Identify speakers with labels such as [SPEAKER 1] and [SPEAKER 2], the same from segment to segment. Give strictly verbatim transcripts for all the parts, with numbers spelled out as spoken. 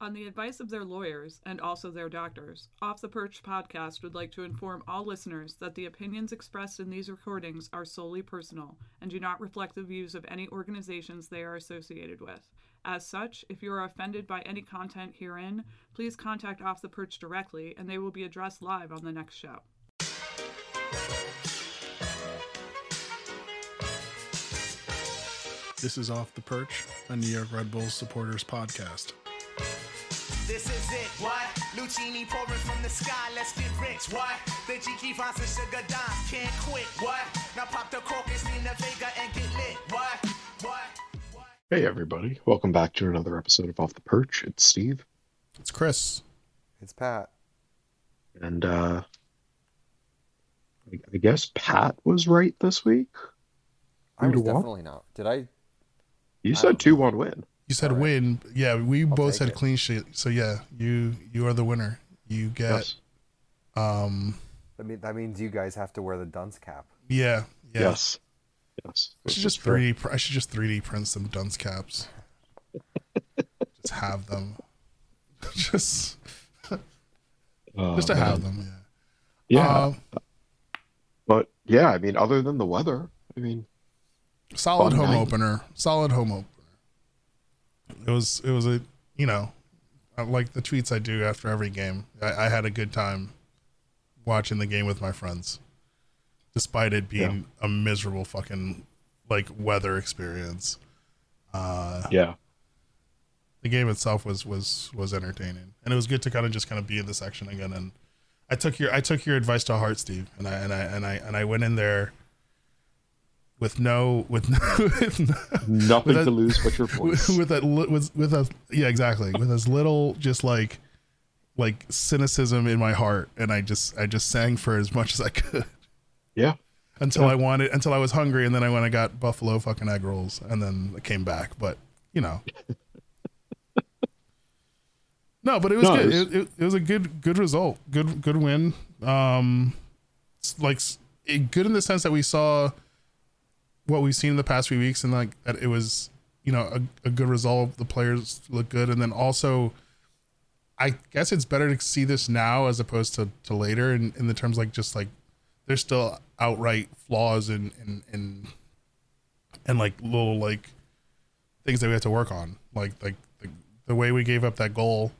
[SPEAKER 1] On the advice of their lawyers, and also their doctors, Off the Perch podcast would like to inform all listeners that the opinions expressed in these recordings are solely personal and do not reflect the views of any organizations they are associated with. As such, if you are offended by any content herein, please contact Off the Perch directly and they will be addressed live on the next show.
[SPEAKER 2] This is Off the Perch, a New York Red Bulls supporters podcast.
[SPEAKER 3] This is it, what? Lucini pouring from the sky, let's get rich, what? The G Vines and Sugar Dimes can't quit, what? Now pop the crocus, Nina Vega, and get lit, what? What? What?
[SPEAKER 4] Hey everybody, welcome back to another episode of Off the Perch. It's Steve.
[SPEAKER 2] It's Chris.
[SPEAKER 5] It's Pat.
[SPEAKER 4] And uh I, I guess Pat was right this week.
[SPEAKER 5] I was
[SPEAKER 4] Two to one?
[SPEAKER 5] definitely not. Did I?
[SPEAKER 4] You
[SPEAKER 5] I
[SPEAKER 4] said
[SPEAKER 5] don't
[SPEAKER 4] two
[SPEAKER 5] know.
[SPEAKER 4] one win.
[SPEAKER 2] You said
[SPEAKER 5] All right.
[SPEAKER 2] win. Yeah, we
[SPEAKER 5] I'll
[SPEAKER 2] both
[SPEAKER 5] take
[SPEAKER 2] said
[SPEAKER 5] it.
[SPEAKER 2] clean sheet. So yeah, you you are the winner. You get
[SPEAKER 4] Yes.
[SPEAKER 2] um
[SPEAKER 5] I mean, that means you guys have to wear the dunce cap.
[SPEAKER 2] yeah, yeah.
[SPEAKER 4] Yes. Yes.
[SPEAKER 2] I should just three D pr- I should just three D print some dunce caps. Just have them. just
[SPEAKER 4] Uh,
[SPEAKER 2] just to have
[SPEAKER 4] man.
[SPEAKER 2] them, yeah.
[SPEAKER 4] Yeah.
[SPEAKER 2] Uh,
[SPEAKER 4] But yeah, I mean, other than the weather, I mean,
[SPEAKER 2] solid
[SPEAKER 4] Fun
[SPEAKER 2] home
[SPEAKER 4] night.
[SPEAKER 2] opener. Solid home opener. It was it was a you know, like the tweets I do after every game. I, I had a good time watching the game with my friends, despite it being a miserable fucking like weather experience. Uh,
[SPEAKER 4] yeah.
[SPEAKER 2] the game itself was was was entertaining, and it was good to kind of just kind of be in the section again. And I took your I took your advice to heart, Steve, and I and I and I and I went in there with no with no, with no,
[SPEAKER 4] Nothing
[SPEAKER 2] with
[SPEAKER 4] to
[SPEAKER 2] a-
[SPEAKER 4] lose but your voice.
[SPEAKER 2] with, with that li- with with a yeah exactly with as little just like like cynicism in my heart, and I just I just sang for as much as I could
[SPEAKER 4] Yeah.
[SPEAKER 2] until
[SPEAKER 4] Yeah.
[SPEAKER 2] I wanted until I was hungry, and then I went and got buffalo fucking egg rolls, and then I came back. But you know, no, but it was
[SPEAKER 4] No,
[SPEAKER 2] good.
[SPEAKER 4] it was-
[SPEAKER 2] It, it, it was a good good result. Good good win. Um, it's like s- it, good in the sense that we saw what we've seen in the past few weeks, and like that it was you know a, a good result. The players look good, and then also. I guess it's better to see this now as opposed to, to later in, in the terms like just like there's still outright flaws in, in, in and like little like things that we have to work on. Like like the, the way we gave up that goal.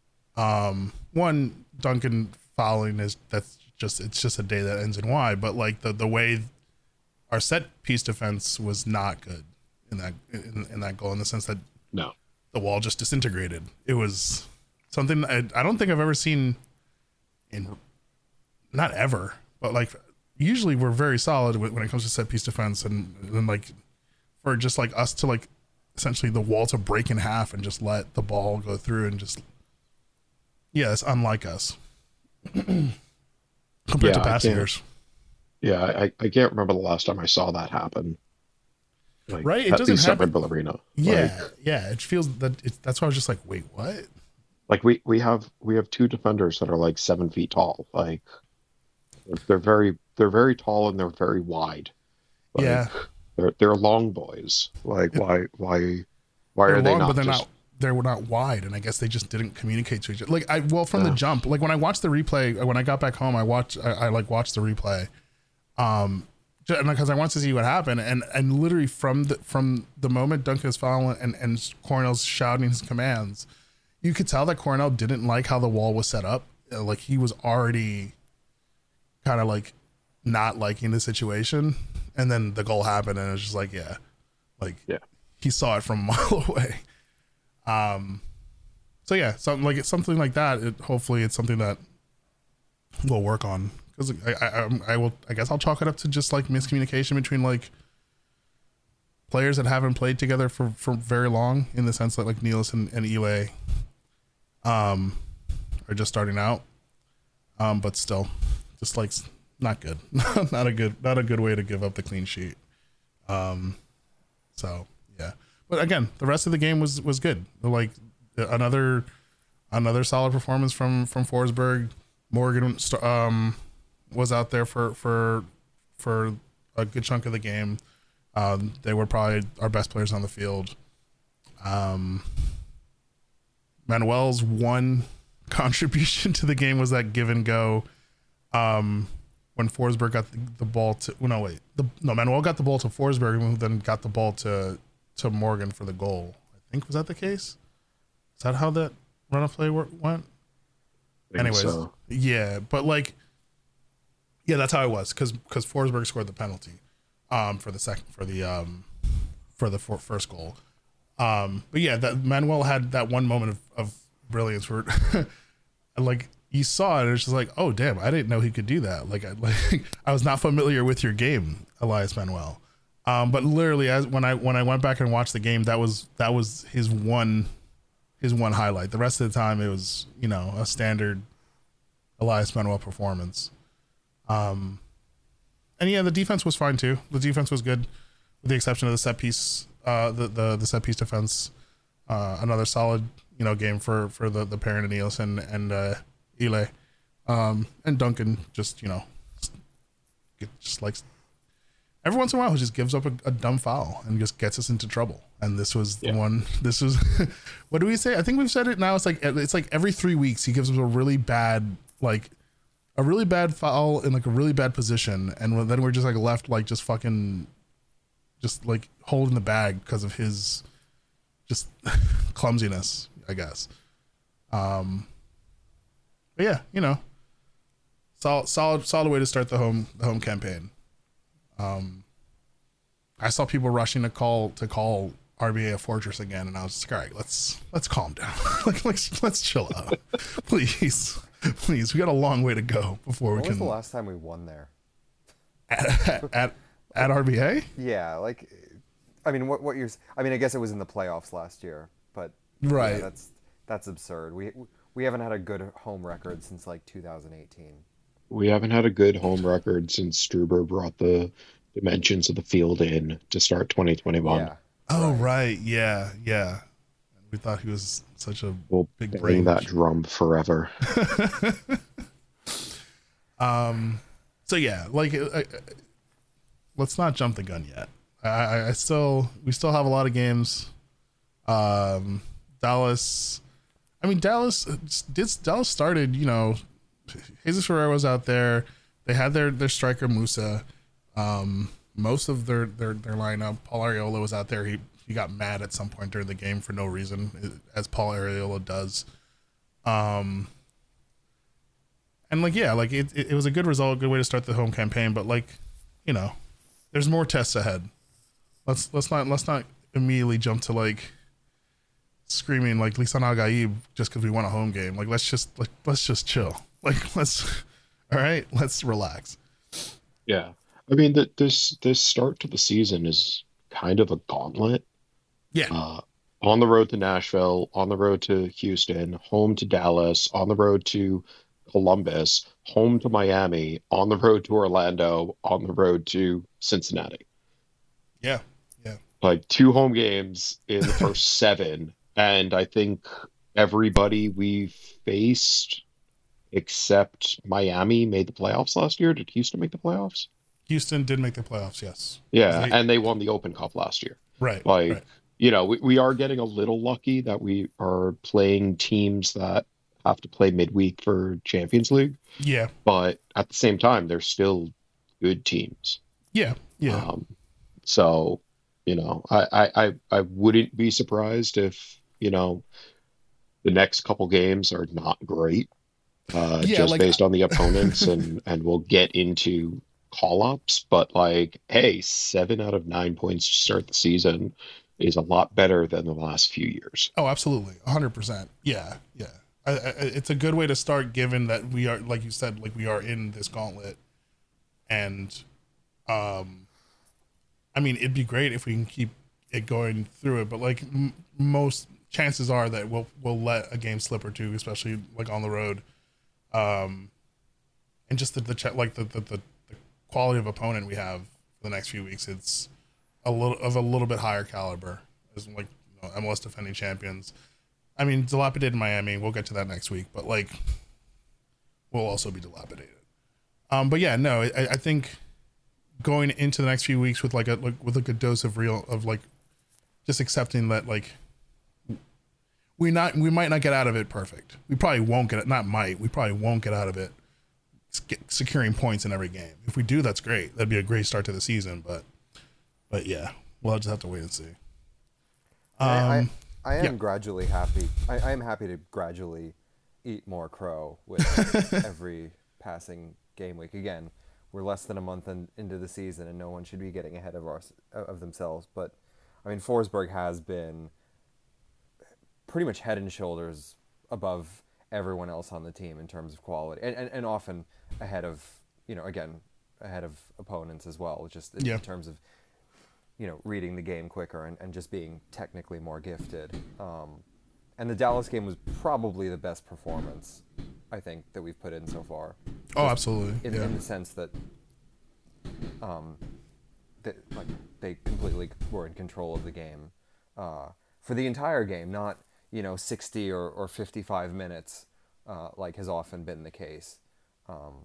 [SPEAKER 2] Um one Duncan fouling is that's just it's just a day that ends in Y, but like the, the way our set piece defense was not good in that in, in that goal in the sense that
[SPEAKER 4] No.
[SPEAKER 2] the wall just disintegrated. It was something I, I don't think I've ever seen in, not ever, but like usually we're very solid when when it comes to set piece defense, and then like for just like us to like essentially the wall to break in half and just let the ball go through and just yeah, it's unlike us compared
[SPEAKER 4] Yeah,
[SPEAKER 2] to
[SPEAKER 4] I
[SPEAKER 2] past
[SPEAKER 4] can't-
[SPEAKER 2] years.
[SPEAKER 4] Yeah, I, I can't remember the last time I saw that happen. Like,
[SPEAKER 2] Right? It
[SPEAKER 4] at
[SPEAKER 2] doesn't
[SPEAKER 4] least at
[SPEAKER 2] happen-
[SPEAKER 4] Red Bull Arena.
[SPEAKER 2] Yeah,
[SPEAKER 4] Like,
[SPEAKER 2] yeah, it feels that it's, that's why I was just like, wait, what?
[SPEAKER 4] like we, we have we have two defenders that are like seven feet tall. Like they're very they're very tall and they're very wide. Like,
[SPEAKER 2] Yeah.
[SPEAKER 4] they're they're long boys. Like why why why
[SPEAKER 2] They're
[SPEAKER 4] are they
[SPEAKER 2] long,
[SPEAKER 4] not
[SPEAKER 2] but they're
[SPEAKER 4] just
[SPEAKER 2] not they were not wide, and I guess they just didn't communicate to each other. Like I well from the
[SPEAKER 4] Yeah.
[SPEAKER 2] jump, like when I watched the replay, when I got back home, I watched I, I like watched the replay, um, because I wanted to see what happened, and and literally from the from the moment Duncan is fouling and and Cornell's shouting his commands, you could tell that Cornell didn't like how the wall was set up. Uh, Like he was already kind of like not liking the situation, and then the goal happened, and it was just like yeah, like
[SPEAKER 4] Yeah.
[SPEAKER 2] he saw it from a mile away. Um, so yeah, something like it's something like that. It, hopefully, it's something that we'll work on because I, I, I'm- I will. I guess I'll chalk it up to just like miscommunication between like players that haven't played together for, for very long. In the sense that like Niels and, and Ile, um, are just starting out. Um, but still, just like s- not good. not a good. Not a good way to give up the clean sheet. Um, so yeah. But again, the rest of the game was was good. Like another another solid performance from from Forsberg. Morgan um, was out there for for for a good chunk of the game. Um, they were probably our best players on the field. Um, Manuel's one contribution to the game was that give and go. Um, when Forsberg got the, the ball to well, no wait the no Manuel got the ball to Forsberg and then got the ball to to Morgan for the goal. I think was that the case. Is that how that run of play went?
[SPEAKER 4] I think
[SPEAKER 2] Anyways,
[SPEAKER 4] so.
[SPEAKER 2] yeah, but like, yeah, that's how it was because because Forsberg scored the penalty, um, for the second for the um, for the for, first goal, um, but yeah, that Manuel had that one moment of, of brilliance where, like you saw it, it was just like, oh damn, I didn't know he could do that. Like I like I was not familiar with your game, Elias Manuel, um, but literally as when I when I went back and watched the game, that was that was his one. His one highlight. The rest of the time, it was, you know, a standard Elias Manuel performance. Um, and yeah, the defense was fine too. The defense was good, with the exception of the set piece, uh, the the, the set piece defense. Uh, another solid, you know, game for for the the Perrin and Nielsen and uh, Ile, um, and Duncan. Just you know, just, just like every once in a while, he just gives up a, a dumb foul and just gets us into trouble. And this was the
[SPEAKER 4] Yeah.
[SPEAKER 2] one. This was what do we say? I think we've said it now. It's like it's like every three weeks he gives us a really bad like a really bad foul in like a really bad position, and then we're just like left like just fucking just like holding the bag because of his just clumsiness, I guess. Um, but yeah, you know, solid, solid, solid way to start the home the home campaign. Um, I saw people rushing to call to call R B A a fortress again, and I was just like, all right, let's let's calm down. like let's let's chill out, please, please. We got a long way to go before we
[SPEAKER 5] When was
[SPEAKER 2] can
[SPEAKER 5] the last time we won there?
[SPEAKER 2] at at, at R B A.
[SPEAKER 5] Yeah, like, I mean, what what you're? I mean, I guess it was in the playoffs last year, but yeah,
[SPEAKER 2] Right.
[SPEAKER 5] that's that's absurd. We we haven't had a good home record since like two thousand eighteen.
[SPEAKER 4] We haven't had a good home record since Struber brought the dimensions of the field in to start twenty twenty-one.
[SPEAKER 5] Yeah.
[SPEAKER 2] Oh right, yeah, yeah. We thought he was such a
[SPEAKER 4] We'll
[SPEAKER 2] big
[SPEAKER 4] bang
[SPEAKER 2] brain.
[SPEAKER 4] that drum forever.
[SPEAKER 2] Um, so yeah, like, I, I, let's not jump the gun yet. I, I, I still, we still have a lot of games. Um, Dallas, I mean, Dallas did, Dallas started, you know, Jesus Ferreira was out there. They had their, their striker Musa. Um, most of their, their, their lineup, Paul Arriola was out there. He, he got mad at some point during the game for no reason, as Paul Arriola does. Um, And like, yeah, like it, it, it was a good result, a good way to start the home campaign. But like, you know, there's more tests ahead. Let's let's not let's not immediately jump to like screaming like Lisan Al Gaib just because we won a home game. Like let's just like let's just chill. Like let's all right, let's relax.
[SPEAKER 4] Yeah. I mean, that this this start to the season is kind of a gauntlet.
[SPEAKER 2] Yeah,
[SPEAKER 4] Uh, on the road to Nashville, on the road to Houston, home to Dallas, on the road to Columbus, home to Miami, on the road to Orlando, on the road to Cincinnati.
[SPEAKER 2] yeah, yeah.
[SPEAKER 4] Like two home games in the first seven. And I think everybody we faced except Miami made the playoffs last year. Did Houston make the playoffs?
[SPEAKER 2] Houston did make the playoffs, yes.
[SPEAKER 4] Yeah,
[SPEAKER 2] They-
[SPEAKER 4] and they won the Open Cup last year.
[SPEAKER 2] Right,
[SPEAKER 4] Like,
[SPEAKER 2] right.
[SPEAKER 4] you know, we, we are getting a little lucky that we are playing teams that have to play midweek for Champions League,
[SPEAKER 2] Yeah,
[SPEAKER 4] but at the same time, they're still good teams.
[SPEAKER 2] yeah, yeah.
[SPEAKER 4] Um, so, you know, I, I, I, I wouldn't be surprised if, you know, the next couple games are not great, uh,
[SPEAKER 2] Yeah,
[SPEAKER 4] just
[SPEAKER 2] like-
[SPEAKER 4] based on the opponents, and, and we'll get into call-ups, but like, hey, seven out of nine points to start the season is a lot better than the last few years.
[SPEAKER 2] Oh, absolutely, a hundred percent. Yeah, yeah. I, I, it's a good way to start, given that we are, like you said, like we are in this gauntlet, and, um, I mean, it'd be great if we can keep it going through it, but like m- most chances are that we'll we'll let a game slip or two, especially like on the road, um, and just the, the ch- like the, the the the quality of opponent we have for the next few weeks, it's a little of a little bit higher caliber as like you know, M L S defending champions. I mean, dilapidated Miami. We'll get to that next week, but like, we'll also be dilapidated. Um, but yeah, no, I, I think going into the next few weeks with like a like with like a dose of real of like just accepting that like we not we might not get out of it perfect. We probably won't get it. Not might. We probably won't get out of it securing points in every game. If we do, that's great. That'd be a great start to the season. But but yeah, we'll just have to wait and see. Um,
[SPEAKER 5] I, I, I am
[SPEAKER 2] yeah.
[SPEAKER 5] gradually happy. I, I am happy to gradually eat more crow with every passing game week. Again, we're less than a month in, into the season, and no one should be getting ahead of our, of themselves. But I mean, Forsberg has been pretty much head and shoulders above everyone else on the team in terms of quality, and and, and often ahead of, you know, again, ahead of opponents as well, just in,
[SPEAKER 2] yeah.
[SPEAKER 5] in terms of, you know, reading the game quicker and, and just being technically more gifted. Um, and the Dallas game was probably the best performance, I think, that we've put in so far.
[SPEAKER 2] Oh,
[SPEAKER 5] Just
[SPEAKER 2] absolutely.
[SPEAKER 5] In,
[SPEAKER 2] yeah.
[SPEAKER 5] in the sense that, um, that like they completely were in control of the game uh, for the entire game, not, you know, sixty or, or fifty-five minutes, uh, like has often been the case. Um,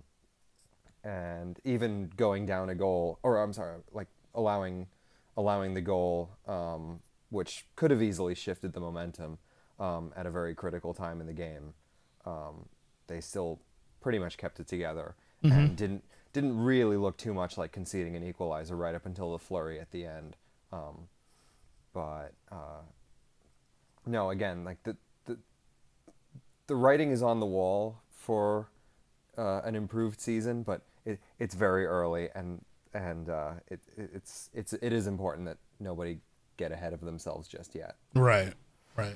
[SPEAKER 5] and even going down a goal, or I'm sorry, like allowing allowing the goal, um, which could have easily shifted the momentum um, at a very critical time in the game. Um, they still pretty much kept it together mm-hmm. and didn't didn't really look too much like conceding an equalizer right up until the flurry at the end. Um, but uh, no, again, like the, the the writing is on the wall for uh, an improved season, but it, it's very early, and and uh, it, it it's it's it is important that nobody get ahead of themselves just yet.
[SPEAKER 2] Right, right.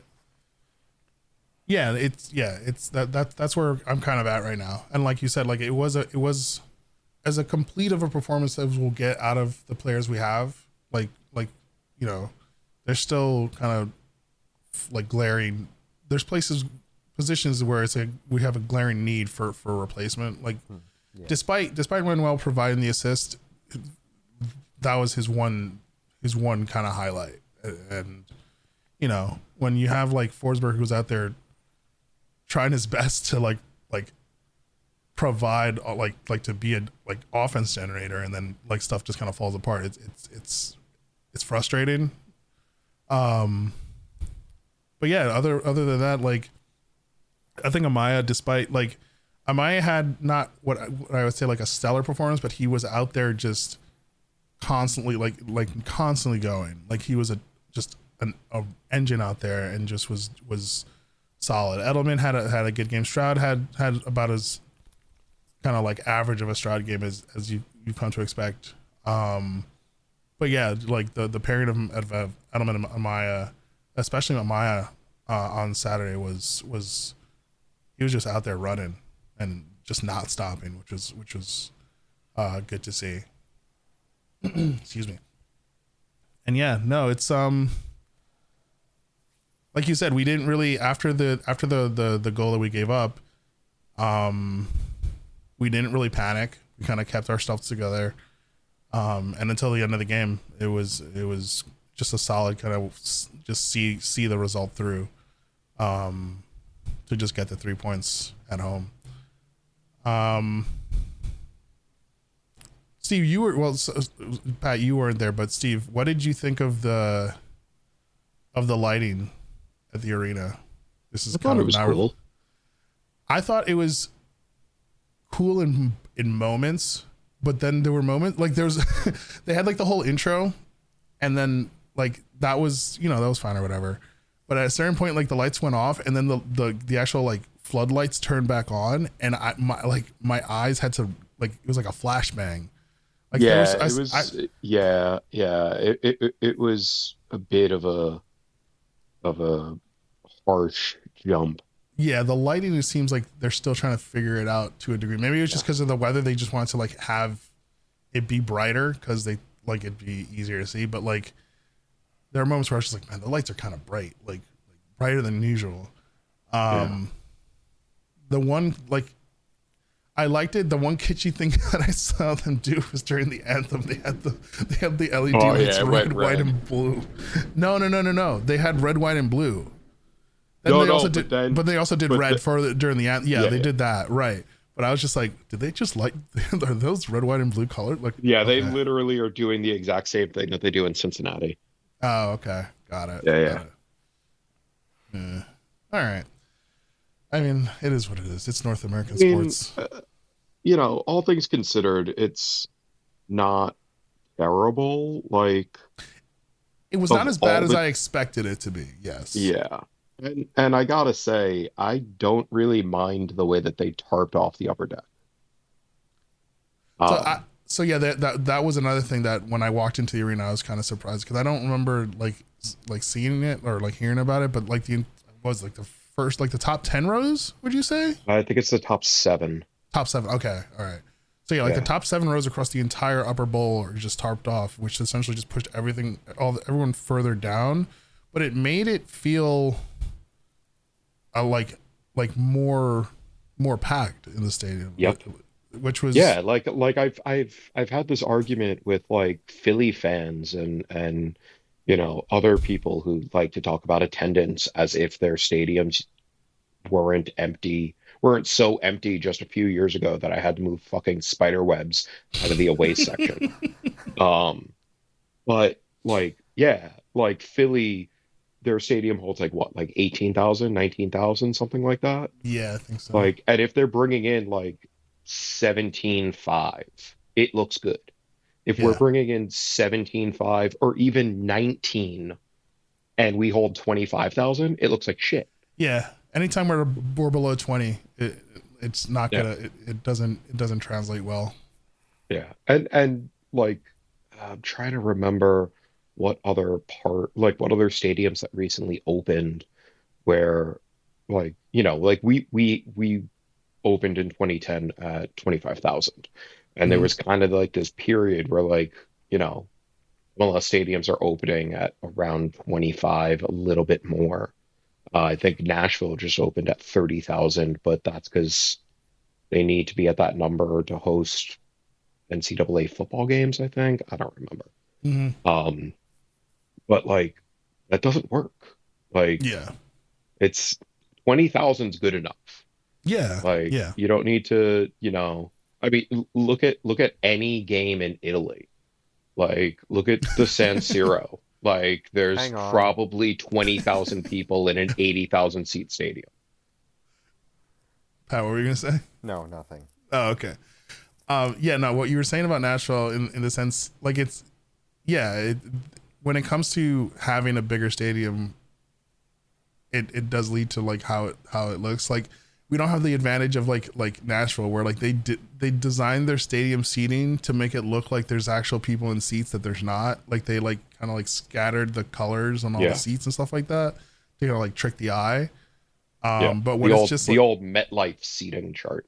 [SPEAKER 2] Yeah, it's yeah, it's that that that's where I'm kind of at right now. And like you said, like it was a it was as a complete of a performance as we'll get out of the players we have. Like like you know, there's still kind of like glaring. There's places positions where it's like we have a glaring need for for replacement. Like yeah. despite despite Manuel providing the assist, that was his one his one kind of highlight. And you know, when you have like Forsberg who's out there trying his best to like like provide like like to be a like offense generator, and then like stuff just kind of falls apart. It's it's it's it's frustrating. Um, but yeah, other other than that, like I think Amaya, despite like Amaya had not what I, what I would say like a stellar performance, but he was out there just constantly like like constantly going. Like he was a just an a engine out there and just was was. solid. Edelman had a had a good game. Stroud had had about as kind of like average of a Stroud game as as you you come to expect. Um, but yeah, like the the pairing of, of Edelman and Amaya, especially Amaya uh, on Saturday was was he was just out there running and just not stopping, which was which was uh, good to see. Excuse me. And yeah, no, it's um. Like you said, we didn't really after the after the, the, the goal that we gave up, um, we didn't really panic. We kind of kept our stuff together, um, and until the end of the game, it was it was just a solid kind of just see see the result through, um, to just get the three points at home. Um, Steve, you were well, so, Pat, you weren't there, but Steve, what did you think of the of the lighting at the arena? This is
[SPEAKER 4] I
[SPEAKER 2] kind
[SPEAKER 4] thought
[SPEAKER 2] of
[SPEAKER 4] it was
[SPEAKER 2] not,
[SPEAKER 4] cool.
[SPEAKER 2] I thought it was cool in in moments, but then there were moments like there was they had like the whole intro, and then like that was you know that was fine or whatever, but at a certain point like the lights went off, and then the the, the actual like floodlights turned back on, and I my like my eyes had to like it was like a flashbang. Like
[SPEAKER 4] yeah,
[SPEAKER 2] was, I,
[SPEAKER 4] it was.
[SPEAKER 2] I,
[SPEAKER 4] yeah, yeah. It, it it was a bit of a of a harsh jump.
[SPEAKER 2] Yeah, the lighting, it seems like they're still trying to figure it out to a degree. Maybe it was just because of the weather. They just wanted to like have it be brighter because they like it'd be easier to see. But like, there are moments where I was just like, man, the lights are kind of bright, like, like brighter than usual. Um, yeah. The one like, I liked it. The one kitschy thing that I saw them do was during the anthem. They had the they had the L E D
[SPEAKER 4] oh,
[SPEAKER 2] lights
[SPEAKER 4] yeah,
[SPEAKER 2] red,
[SPEAKER 4] red,
[SPEAKER 2] white,
[SPEAKER 4] red.
[SPEAKER 2] and blue. No, no, no, no, no. They had red, white, and blue. Then
[SPEAKER 4] no,
[SPEAKER 2] they
[SPEAKER 4] no,
[SPEAKER 2] also
[SPEAKER 4] but
[SPEAKER 2] did,
[SPEAKER 4] then,
[SPEAKER 2] but they also did red
[SPEAKER 4] the,
[SPEAKER 2] for the, during the anthem. Yeah,
[SPEAKER 4] yeah,
[SPEAKER 2] they
[SPEAKER 4] yeah.
[SPEAKER 2] did that right. But I was just like, did they just like are those red, white, and blue colored? Like,
[SPEAKER 4] yeah, they
[SPEAKER 2] okay.
[SPEAKER 4] literally are doing the exact same thing that they do in Cincinnati.
[SPEAKER 2] Oh, okay, got it.
[SPEAKER 4] Yeah,
[SPEAKER 2] got
[SPEAKER 4] yeah.
[SPEAKER 2] It. yeah. All right. I mean, it is what it is. It's North American
[SPEAKER 4] I mean,
[SPEAKER 2] sports.
[SPEAKER 4] uh, you know, all things considered, it's not terrible. Like
[SPEAKER 2] It was not
[SPEAKER 4] of
[SPEAKER 2] as bad
[SPEAKER 4] all
[SPEAKER 2] as
[SPEAKER 4] the
[SPEAKER 2] I expected it to be. Yes.
[SPEAKER 4] yeah. And and I gotta say, I don't really mind the way that they tarped off the upper deck.
[SPEAKER 2] So I
[SPEAKER 4] Um,
[SPEAKER 2] so yeah, that that that was another thing that when I walked into the arena, I was kind of surprised because I don't remember like s- like seeing it or like hearing about it, but like the was like the first like the top ten rows. Would you say
[SPEAKER 4] I think it's the top seven.
[SPEAKER 2] top seven? Okay, all right. So yeah, like the
[SPEAKER 4] Yeah.
[SPEAKER 2] top seven rows across the entire upper bowl are just tarped off, which essentially just pushed everything all the, everyone further down, but it made it feel uh, like like more more packed in the stadium.
[SPEAKER 4] Yep.
[SPEAKER 2] Which was
[SPEAKER 4] Yeah, like like I've I've I've had this argument with like Philly fans and and you know other people who like to talk about attendance as if their stadiums weren't empty, weren't so empty just a few years ago that I had to move fucking spider webs out of the away section. Um, but like yeah, like Philly, their stadium holds like what, like eighteen thousand, nineteen thousand, something like that.
[SPEAKER 2] yeah, I think so.
[SPEAKER 4] Like, and if they're bringing in like seventeen five, it looks good. If we're
[SPEAKER 2] Yeah.
[SPEAKER 4] bringing in seventeen five or even nineteen and we hold twenty-five thousand, it looks like shit.
[SPEAKER 2] Yeah, anytime we're we're below twenty, it, it's not
[SPEAKER 4] Yeah.
[SPEAKER 2] gonna. It, it doesn't. It doesn't translate well.
[SPEAKER 4] Yeah. And and like I'm trying to remember what other part, like what other stadiums that recently opened where like, you know, like we we we opened in twenty ten at twenty-five thousand. And there
[SPEAKER 2] Mhm.
[SPEAKER 4] was kind of like this period where like, you know, M L S stadiums are opening at around twenty-five, a little bit more. Uh, I think Nashville just opened at thirty thousand, but that's because they need to be at that number to host N C double A football games, I think. I don't remember.
[SPEAKER 2] hmm
[SPEAKER 4] Um, but like that doesn't work. Like
[SPEAKER 2] Yeah,
[SPEAKER 4] it's twenty thousand is good enough.
[SPEAKER 2] yeah,
[SPEAKER 4] Like
[SPEAKER 2] yeah,
[SPEAKER 4] you don't need to, you know, I mean, l- look at look at any game in Italy. Like look at the San Siro. Like there's
[SPEAKER 5] Hang on.
[SPEAKER 4] probably twenty thousand people in an eighty thousand seat stadium.
[SPEAKER 2] Pat, what were you gonna say?
[SPEAKER 5] No, nothing.
[SPEAKER 2] Oh, okay. Um, yeah, no, what you were saying about Nashville in in the sense, like it's, yeah, it, when it comes to having a bigger stadium, it it does lead to like how it how it looks. Like we don't have the advantage of like like Nashville where like they did they designed their stadium seating to make it look like there's actual people in seats that there's not. Like they like kind of like scattered the colors on all
[SPEAKER 4] Yeah.
[SPEAKER 2] the seats and stuff like that to kind of like trick the eye. Um,
[SPEAKER 4] Yeah,
[SPEAKER 2] but when
[SPEAKER 4] the
[SPEAKER 2] it's
[SPEAKER 4] old
[SPEAKER 2] just
[SPEAKER 4] the
[SPEAKER 2] like,
[SPEAKER 4] old MetLife seating chart.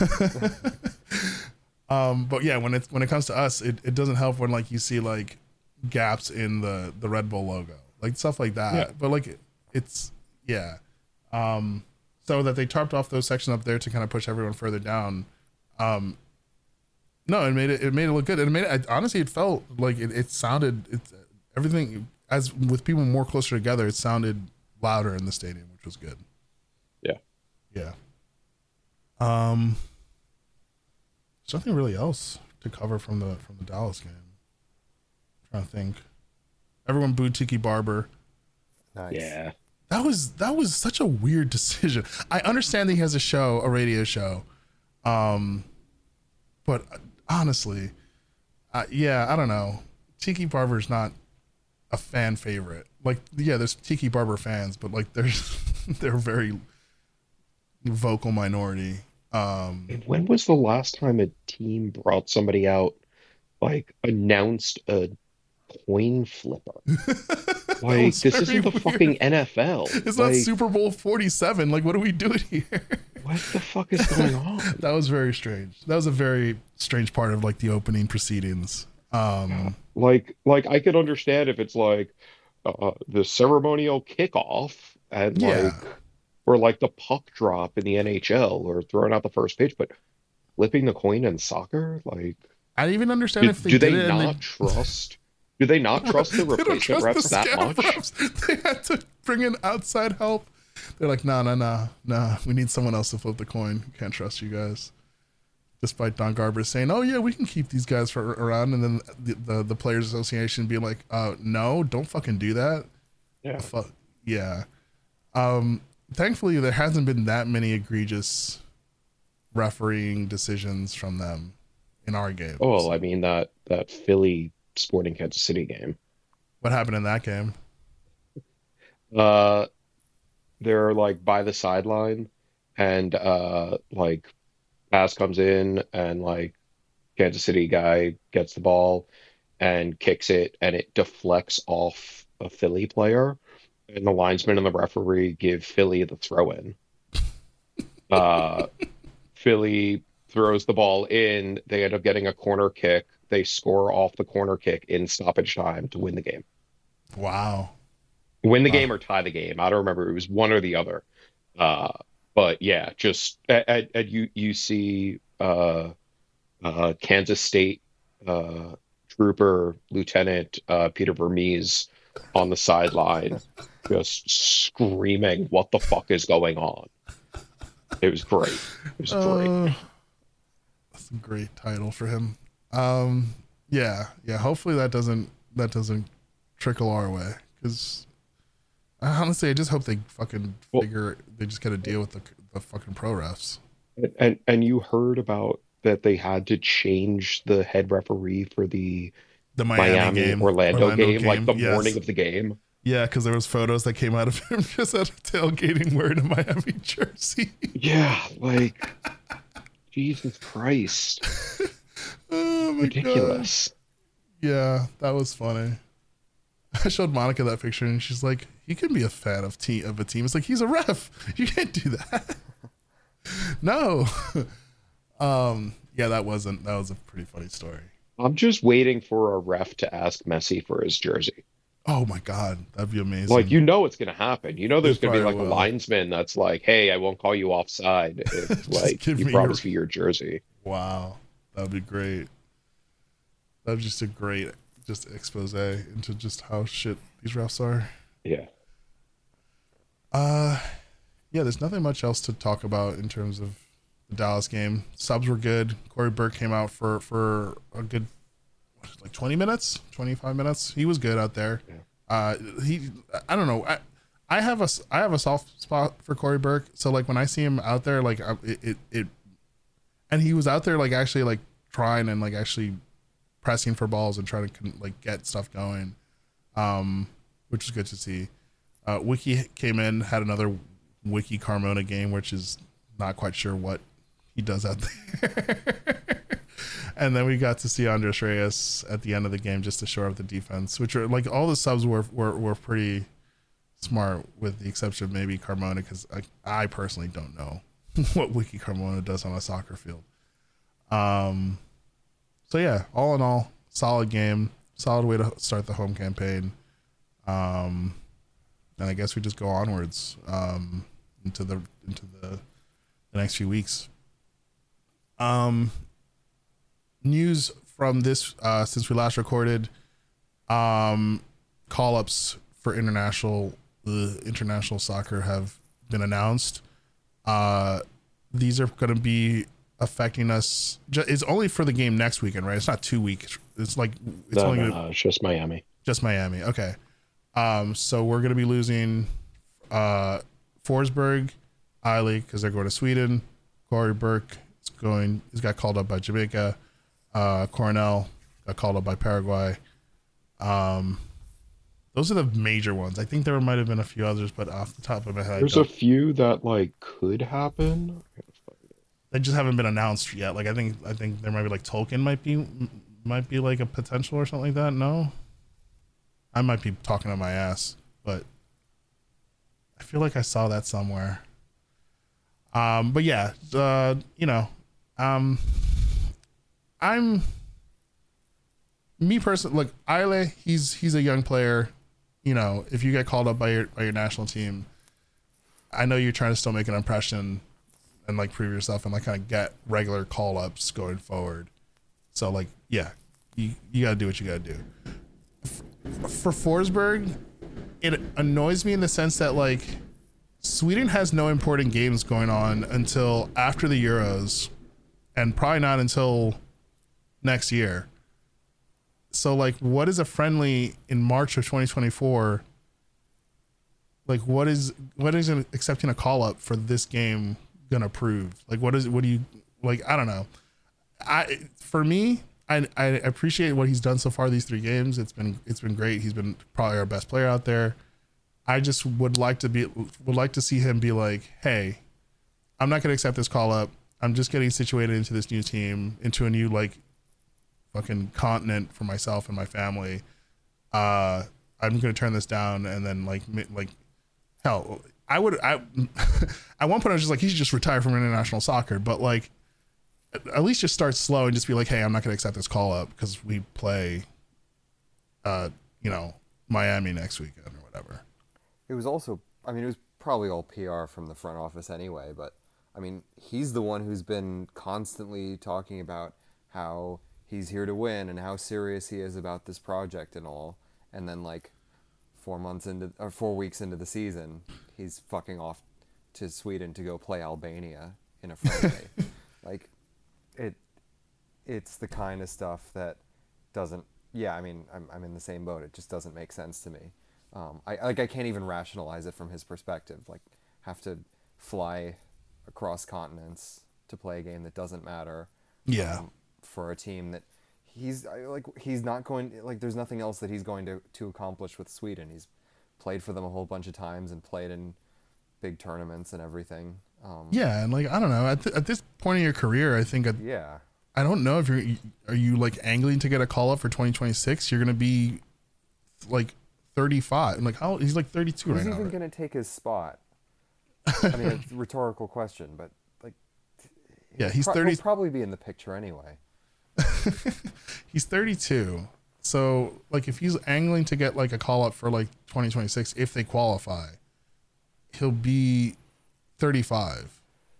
[SPEAKER 2] um, but yeah, when it when it comes to us, it, it doesn't help when like you see like gaps in the the Red Bull logo, like stuff like that.
[SPEAKER 4] Yeah.
[SPEAKER 2] But like it, it's yeah, um, so that they tarped off those sections up there to kind of push everyone further down. Um, no, it made it it made it look good. And it made it honestly, it felt like it, it sounded it's everything as with people more closer together. It sounded louder in the stadium, which was good.
[SPEAKER 4] Yeah.
[SPEAKER 2] Yeah. Um. There's nothing really else to cover from the from the Dallas game. I'm trying to think. Everyone booed Tiki Barber.
[SPEAKER 5] Nice.
[SPEAKER 4] Yeah.
[SPEAKER 2] That was that was such a weird decision. I understand that he has a show, a radio show, um, but honestly, uh, yeah, I don't know. Tiki Barber's not a fan favorite. Like, yeah, there's Tiki Barber fans, but like, there's they're a very vocal minority. Um,
[SPEAKER 4] And when was the last time a team brought somebody out, like announced a coin flipper?
[SPEAKER 2] that
[SPEAKER 4] Like
[SPEAKER 2] was
[SPEAKER 4] this
[SPEAKER 2] very
[SPEAKER 4] isn't the
[SPEAKER 2] weird.
[SPEAKER 4] fucking N F L.
[SPEAKER 2] It's
[SPEAKER 4] Like
[SPEAKER 2] not Super Bowl forty-seven. Like, what are we doing here?
[SPEAKER 4] what the fuck is going on?
[SPEAKER 2] That was very strange. That was a very strange part of like the opening proceedings. Um,
[SPEAKER 4] Like like I could understand if it's like uh, the ceremonial kickoff and
[SPEAKER 2] Yeah.
[SPEAKER 4] like or like the puck drop in the N H L or throwing out the first pitch, but flipping the coin in soccer, like
[SPEAKER 2] I didn't even understand
[SPEAKER 4] do,
[SPEAKER 2] if they
[SPEAKER 4] do they
[SPEAKER 2] did it. and
[SPEAKER 4] not trust? Do they not trust the
[SPEAKER 2] they don't
[SPEAKER 4] replacement
[SPEAKER 2] trust
[SPEAKER 4] refs
[SPEAKER 2] the
[SPEAKER 4] that
[SPEAKER 2] scout
[SPEAKER 4] much?
[SPEAKER 2] refs. They had to bring in outside help. They're like, no, no, no, no. We need someone else to flip the coin. We can't trust you guys. Despite Don Garber saying, "Oh yeah, we can keep these guys for around," and then the the, the Players Association being like, "Uh, no, don't fucking do that."
[SPEAKER 4] Yeah.
[SPEAKER 2] Fuck yeah. Um, thankfully there hasn't been that many egregious refereeing decisions from them in our game.
[SPEAKER 4] Oh, well, I mean that that Philly Sporting Kansas City game.
[SPEAKER 2] What happened in that game?
[SPEAKER 4] Uh, they're like by the sideline, and uh, like pass comes in, and like Kansas City guy gets the ball and kicks it, and it deflects off a Philly player, and the linesman and the referee give Philly the throw in. Uh, Philly throws the ball in. They end up getting a corner kick. They score off the corner kick in stoppage time to win the game.
[SPEAKER 2] Wow.
[SPEAKER 4] Win the
[SPEAKER 2] Wow.
[SPEAKER 4] game or tie the game. I don't remember. It was one or the other. Uh, but yeah, just at, at, at you you see uh, uh, Kansas State uh, trooper Lieutenant uh, Peter Vermees on the sideline, just screaming, "What the fuck is going on?" It was great. It was great.
[SPEAKER 2] Uh, that's a great title for him. Um, yeah, yeah. Hopefully that doesn't that doesn't trickle our way, because honestly, I just hope they fucking
[SPEAKER 4] Well-
[SPEAKER 2] figure they just got to deal with the the fucking pro refs.
[SPEAKER 4] And and you heard about that they had to change the head referee for the
[SPEAKER 2] The Miami,
[SPEAKER 4] Miami
[SPEAKER 2] game,
[SPEAKER 4] Orlando, game, like the
[SPEAKER 2] yes.
[SPEAKER 4] morning of the game.
[SPEAKER 2] Yeah, because there was photos that came out of him just at tailgating wearing a Miami jersey.
[SPEAKER 4] Yeah, like Jesus Christ.
[SPEAKER 2] Oh my god.
[SPEAKER 4] Ridiculous.
[SPEAKER 2] Yeah, that was funny. I showed Monica that picture and she's like, "He can be a fan of team of a team." It's like, he's a ref. You can't do that. No. um, yeah, that wasn't that was a pretty funny story.
[SPEAKER 4] I'm just waiting for a ref to ask Messi for his jersey.
[SPEAKER 2] Oh my god, that'd be amazing.
[SPEAKER 4] Like, you know it's going to happen. You know there's
[SPEAKER 2] It
[SPEAKER 4] going to be like
[SPEAKER 2] probably
[SPEAKER 4] a
[SPEAKER 2] will.
[SPEAKER 4] linesman that's like, "Hey, I won't call you offside if
[SPEAKER 2] Just
[SPEAKER 4] like
[SPEAKER 2] give
[SPEAKER 4] you
[SPEAKER 2] me
[SPEAKER 4] promise
[SPEAKER 2] your-
[SPEAKER 4] me your jersey."
[SPEAKER 2] Wow, that'd be great. That'd just a great just expose into just how shit these refs are.
[SPEAKER 4] Yeah.
[SPEAKER 2] Uh, yeah, there's nothing much else to talk about in terms of the Dallas game. Subs were good. Corey Burke came out for for a good what, like twenty minutes, twenty-five minutes. He was good out there.
[SPEAKER 4] Yeah.
[SPEAKER 2] Uh, he I don't know. I I have a I have a soft spot for Corey Burke. So like when I see him out there, like I- it it, it and he was out there like actually like trying and like actually pressing for balls and trying to like get stuff going, um, which is good to see. Uh, Wiki came in, had another Wiki Carmona game, which is not quite sure what he does out there. And then we got to see Andres Reyes at the end of the game just to shore up the defense, which are like all the subs were were, were pretty smart, with the exception of maybe Carmona, because I, I personally don't know what Wiki Carmona does on a soccer field. Um, so yeah, all in all, solid game, solid way to start the home campaign. Um, and I guess we just go onwards um, into the into the, the next few weeks. Um, news from this uh, since we last recorded. Um, call ups for international uh, international soccer have been announced. Uh, these are going to be affecting us. It's only for the game next weekend, right? It's not two weeks. It's like it's
[SPEAKER 4] No,
[SPEAKER 2] only
[SPEAKER 4] no,
[SPEAKER 2] gonna,
[SPEAKER 4] no, it's just Miami.
[SPEAKER 2] just Miami. Okay. Um, so we're going to be losing uh, Forsberg, Eiley, because they're going to Sweden. Corey Burke is going. He's got called up by Jamaica. Uh, Cornell got called up by Paraguay. Um, those are the major ones. I think there might have been a few others, but off the top of my head, I
[SPEAKER 4] There's a
[SPEAKER 2] don't-
[SPEAKER 4] few that like could happen.
[SPEAKER 2] they just haven't been announced yet. Like I think I think there might be like Tolkien might be might be like a potential or something like that. No, I might be talking on my ass, but I feel like I saw that somewhere. Um, but yeah, uh, you know, um, I'm me personally. Look, Eile, he's he's a young player. You know, if you get called up by your by your national team, I know you're trying to still make an impression and like prove yourself and like kind of get regular call ups going forward. So like, yeah, you, you got to do what you got to do. For Forsberg, it annoys me in the sense that like Sweden has no important games going on until after the Euros and probably not until next year. So like, what is a friendly in March of twenty twenty-four like what is what is accepting a call up for this game gonna prove? Like what is what do you like? I don't know. I for me, I I appreciate what he's done so far these three games. It's been it's been great. He's been probably our best player out there. I just would like to be would like to see him be like, hey, I'm not gonna accept this call up. I'm just getting situated into this new team, into a new like fucking continent for myself and my family. Uh, I'm gonna turn this down, and then like like hell, I would I at one point I was just like he should just retire from international soccer, but like at least just start slow and just be like, hey, I'm not gonna accept this call up because we play, uh, you know, Miami next weekend or whatever.
[SPEAKER 5] It was also, I mean, it was probably all P R from the front office anyway, but I mean, he's the one who's been constantly talking about how he's here to win and how serious he is about this project and all. And then like four months into, or four weeks into the season, he's fucking off to Sweden to go play Albania in a friendly. Like it, it's the kind of stuff that doesn't, yeah, I mean, I'm, I'm in the same boat. It just doesn't make sense to me. Um, I like I can't even rationalize it from his perspective. Like, have to fly across continents to play a game that doesn't matter.
[SPEAKER 2] Yeah.
[SPEAKER 5] Um, for a team that he's I- like he's not going like there's nothing else that he's going to to accomplish with Sweden. He's played for them a whole bunch of times and played in big tournaments and everything. Um,
[SPEAKER 2] Yeah, and like I don't know, at th- at this point in your career, I think at,
[SPEAKER 5] yeah.
[SPEAKER 2] I don't know if you're are you like angling to get a call up for twenty twenty-six. You're gonna be like thirty-five. Like how he's like thirty-two
[SPEAKER 5] Who's
[SPEAKER 2] right now.
[SPEAKER 5] even
[SPEAKER 2] Right?
[SPEAKER 5] going to take his spot? I mean, it's a rhetorical question, but like,
[SPEAKER 2] Yeah, he's
[SPEAKER 5] pro-
[SPEAKER 2] thirty.
[SPEAKER 5] He'll probably be in the picture anyway.
[SPEAKER 2] He's thirty-two. So like if he's angling to get like a call up for like twenty twenty-six, if they qualify, he'll be thirty-five.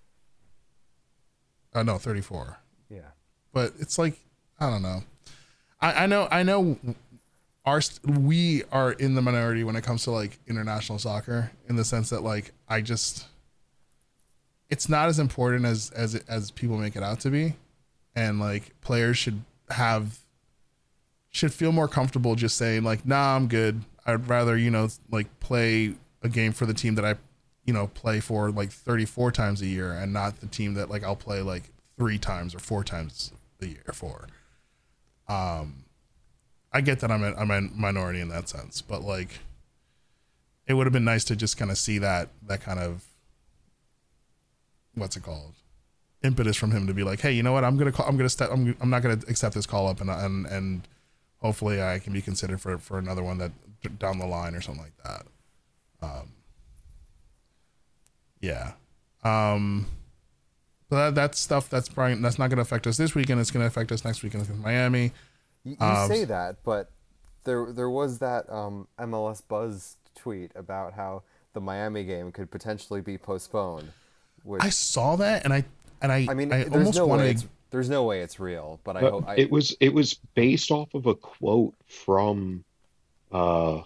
[SPEAKER 2] Uh, no, thirty-four.
[SPEAKER 5] Yeah.
[SPEAKER 2] But it's like I don't know. I, I know I know our st- we are in the minority when it comes to like international soccer, in the sense that like I just it's not as important as as it, as people make it out to be, and like players should have should feel more comfortable just saying like, nah, I'm good. I'd rather, you know, like play a game for the team that I, you know, play for like thirty-four times a year, and not the team that like I'll play like three times or four times a year for. Um, I get that I'm a, I'm a minority in that sense, but like, it would have been nice to just kind of see that that kind of what's it called impetus from him to be like, hey, you know what, I'm gonna call, I'm gonna step, I'm I'm not gonna accept this call up, and and and hopefully I can be considered for for another one that down the line or something like that. Um, yeah. Um, but that, that's stuff that's probably that's not going to affect us this weekend. It's going to affect us next weekend with Miami.
[SPEAKER 5] You, you
[SPEAKER 2] Um,
[SPEAKER 5] say that, but there there was that um, M L S Buzz tweet about how the Miami game could potentially be postponed. Which,
[SPEAKER 2] I saw that, and I and I
[SPEAKER 5] I mean,
[SPEAKER 2] I
[SPEAKER 5] there's
[SPEAKER 2] almost
[SPEAKER 5] no way
[SPEAKER 2] wanted.
[SPEAKER 5] it's, there's no way it's real, but I
[SPEAKER 4] But
[SPEAKER 5] hope I,
[SPEAKER 4] it was it was based off of a quote from uh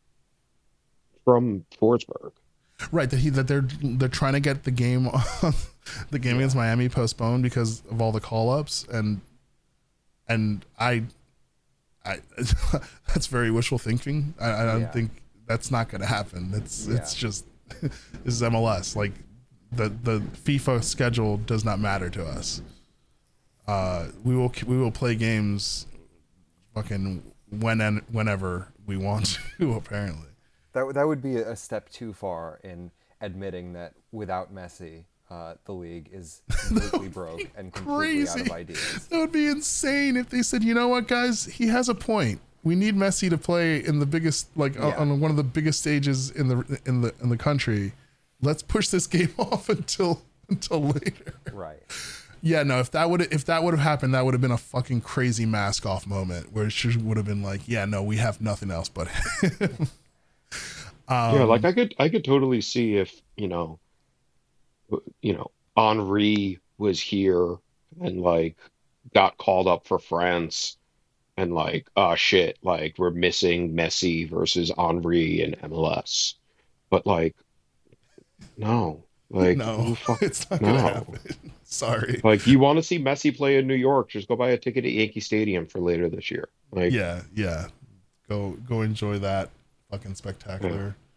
[SPEAKER 4] from Forsberg.
[SPEAKER 2] Right, that he that they're they're trying to get the game the game against Miami postponed because of all the call ups, and and I I that's very wishful thinking. I, I don't
[SPEAKER 5] Yeah.
[SPEAKER 2] think that's not going to happen. It's it's
[SPEAKER 5] Yeah.
[SPEAKER 2] just this is M L S. Like the the FIFA schedule does not matter to us. Uh, we will we will play games fucking when and whenever we want to, apparently.
[SPEAKER 5] that that would be a step too far in admitting that without Messi, uh, the league is completely broke and completely out of
[SPEAKER 2] Crazy.
[SPEAKER 5] ideas.
[SPEAKER 2] That would be insane if they said, you know what, guys, he has a point. We need Messi to play in the biggest, like
[SPEAKER 5] Yeah.
[SPEAKER 2] on one of the biggest stages in the in the in the country. Let's push this game off until until later.
[SPEAKER 5] Right.
[SPEAKER 2] Yeah, no, if that would if that would have happened, that would have been a fucking crazy mask off moment where it just would have been like, yeah, no, we have nothing else but him. Um,
[SPEAKER 4] Yeah, like I could I could totally see if, you know, w- you know, Henri was here and like got called up for France and like, oh shit, like we're missing Messi versus Henri in M L S. But like, no, like
[SPEAKER 2] no,
[SPEAKER 4] who fuck-
[SPEAKER 2] it's not gonna
[SPEAKER 4] no.
[SPEAKER 2] happen. Sorry.
[SPEAKER 4] Like you want to see Messi play in New York, just go buy a ticket at Yankee Stadium for later this year. Like
[SPEAKER 2] Yeah, yeah. Go go enjoy that fucking spectacular.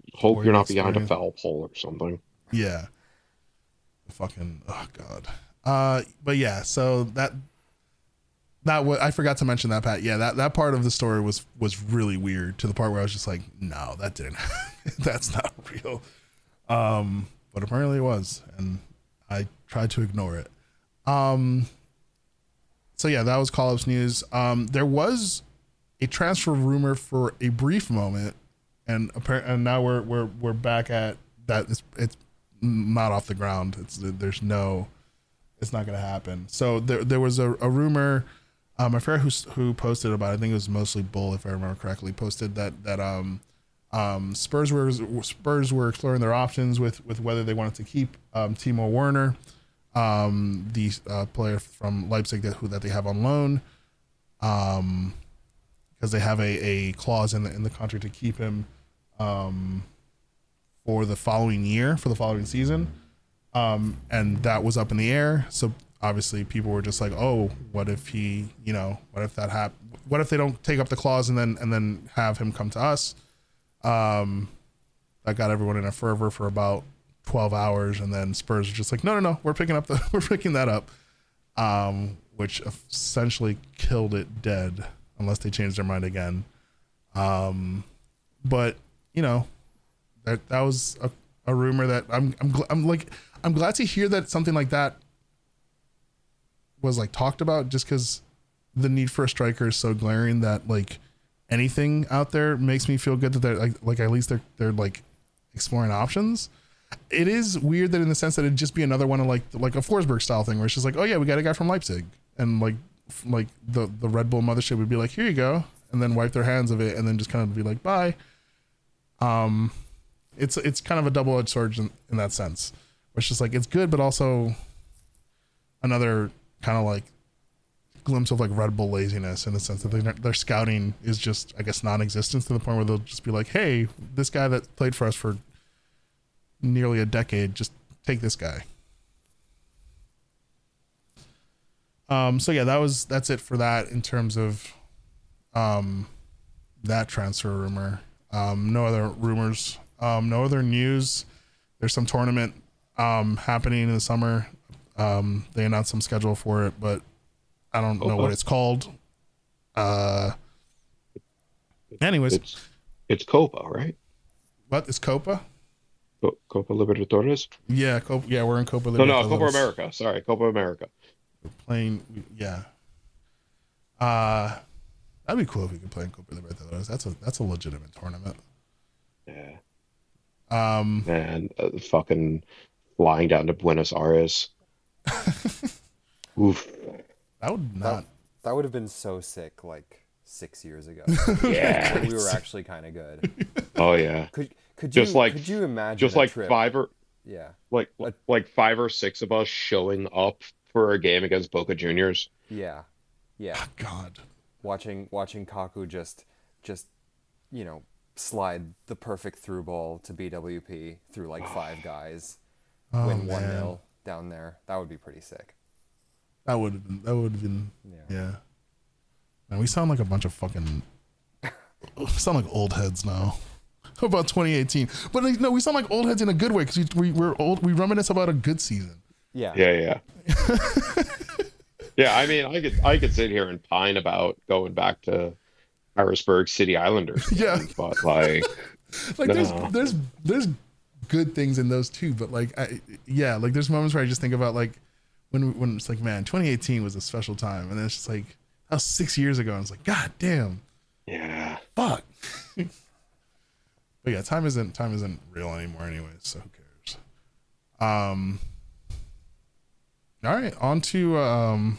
[SPEAKER 4] Hope you're
[SPEAKER 2] sporting
[SPEAKER 4] not behind a
[SPEAKER 2] experience.
[SPEAKER 4] foul pole or something.
[SPEAKER 2] Yeah. Fucking oh god. Uh, but yeah, so that that was I forgot to mention that, Pat. Yeah, that that part of the story was was really weird to the part where I was just like, no, that didn't. That's not real. Um, but apparently it was, and I tried to ignore it. Um. So yeah, that was Call Ups news. Um, there was a transfer rumor for a brief moment, and apparently, and now we're we're we're back at that. It's it's not off the ground. It's there's no, it's not going to happen. So there there was a, a rumor. Um, I forget who who posted about it. I think it was mostly Bull, if I remember correctly. Posted that that um, um, Spurs were Spurs were exploring their options with with whether they wanted to keep um, Timo Werner, um, the uh, player from Leipzig that who that they have on loan, um, because they have a, a clause in the in the contract to keep him, um, for the following year, for the following season, um, and that was up in the air. So obviously people were just like, oh, what if he, you know, what if that hap- what if they don't take up the clause and then and then have him come to us? Um, that got everyone in a fervor for about twelve hours, and then Spurs are just like, no, no, no, we're picking up the we're picking that up, um, which essentially killed it dead unless they change their mind again. Um, but you know, that that was a, a rumor that I'm I'm gl- I'm like I'm glad to hear that something like that was like talked about, just because the need for a striker is so glaring that like anything out there makes me feel good that they're like like at least they're they're like exploring options. It is weird that in the sense that it'd just be another one of like like a Forsberg style thing where it's just like, oh yeah, we got a guy from Leipzig, and like f- like the the Red Bull mothership would be like, here you go, and then wipe their hands of it and then just kind of be like, bye. Um, it's it's kind of a double edged sword in, in that sense. Where it's just like it's good, but also another kind of like glimpse of like Red Bull laziness in the sense that they, their scouting is just, I guess, non-existent to the point where they'll just be like, hey, this guy that played for us for nearly a decade, just take this guy. Um, so yeah, that was, that's it for that in terms of, um, that transfer rumor. Um, no other rumors, um, no other news. There's some tournament, um, happening in the summer. Um, they announced some schedule for it, but I don't know what it's called. Uh, anyways,
[SPEAKER 4] It's it's Copa, right?
[SPEAKER 2] what is Copa?
[SPEAKER 4] Co- Copa Libertadores?
[SPEAKER 2] Yeah, Copa. Yeah, we're in Copa.
[SPEAKER 4] No, no,
[SPEAKER 2] Libertadores.
[SPEAKER 4] Copa America. Sorry, Copa America.
[SPEAKER 2] We're playing. Yeah. Uh, that'd be cool if we could play in Copa Libertadores. That's a that's a legitimate tournament.
[SPEAKER 4] Yeah.
[SPEAKER 2] Um,
[SPEAKER 4] And uh, fucking flying down to Buenos Aires. Oof.
[SPEAKER 2] that would
[SPEAKER 5] That,
[SPEAKER 2] not.
[SPEAKER 5] that would have been so sick like six years ago.
[SPEAKER 4] Yeah.
[SPEAKER 5] When we were actually kind of good.
[SPEAKER 4] Oh yeah.
[SPEAKER 5] Could could you
[SPEAKER 4] Just like
[SPEAKER 5] could you imagine
[SPEAKER 4] just
[SPEAKER 5] a
[SPEAKER 4] like
[SPEAKER 5] trip?
[SPEAKER 4] five or
[SPEAKER 5] Yeah,
[SPEAKER 4] like like five or six of us showing up for a game against Boca Juniors.
[SPEAKER 5] yeah, yeah.
[SPEAKER 2] God.
[SPEAKER 5] Watching watching Kaku just just you know slide the perfect through ball to B W P through like five guys,
[SPEAKER 2] Oh,
[SPEAKER 5] win one
[SPEAKER 2] man.
[SPEAKER 5] nil down there. That would be pretty sick.
[SPEAKER 2] That would have been. That would have been.
[SPEAKER 5] Yeah.
[SPEAKER 2] Yeah. Man, we sound like a bunch of fucking. We sound like old heads now. How about twenty eighteen? But like, no, we sound like old heads in a good way because we, we we're old. We reminisce about a good season.
[SPEAKER 5] Yeah.
[SPEAKER 4] Yeah, yeah. Yeah, I mean, I could I could sit here and pine about going back to Harrisburg City Islanders.
[SPEAKER 2] Yeah.
[SPEAKER 4] games, but like,
[SPEAKER 2] Like
[SPEAKER 4] No.
[SPEAKER 2] there's there's there's good things in those too, but like I, yeah, like there's moments where I just think about like when when it's like, man, twenty eighteen was a special time, and then it's just like that was six years ago, and it's like, god damn,
[SPEAKER 4] yeah,
[SPEAKER 2] fuck. But yeah, time isn't time isn't real anymore, anyways. So who cares? Um. All right, on to um.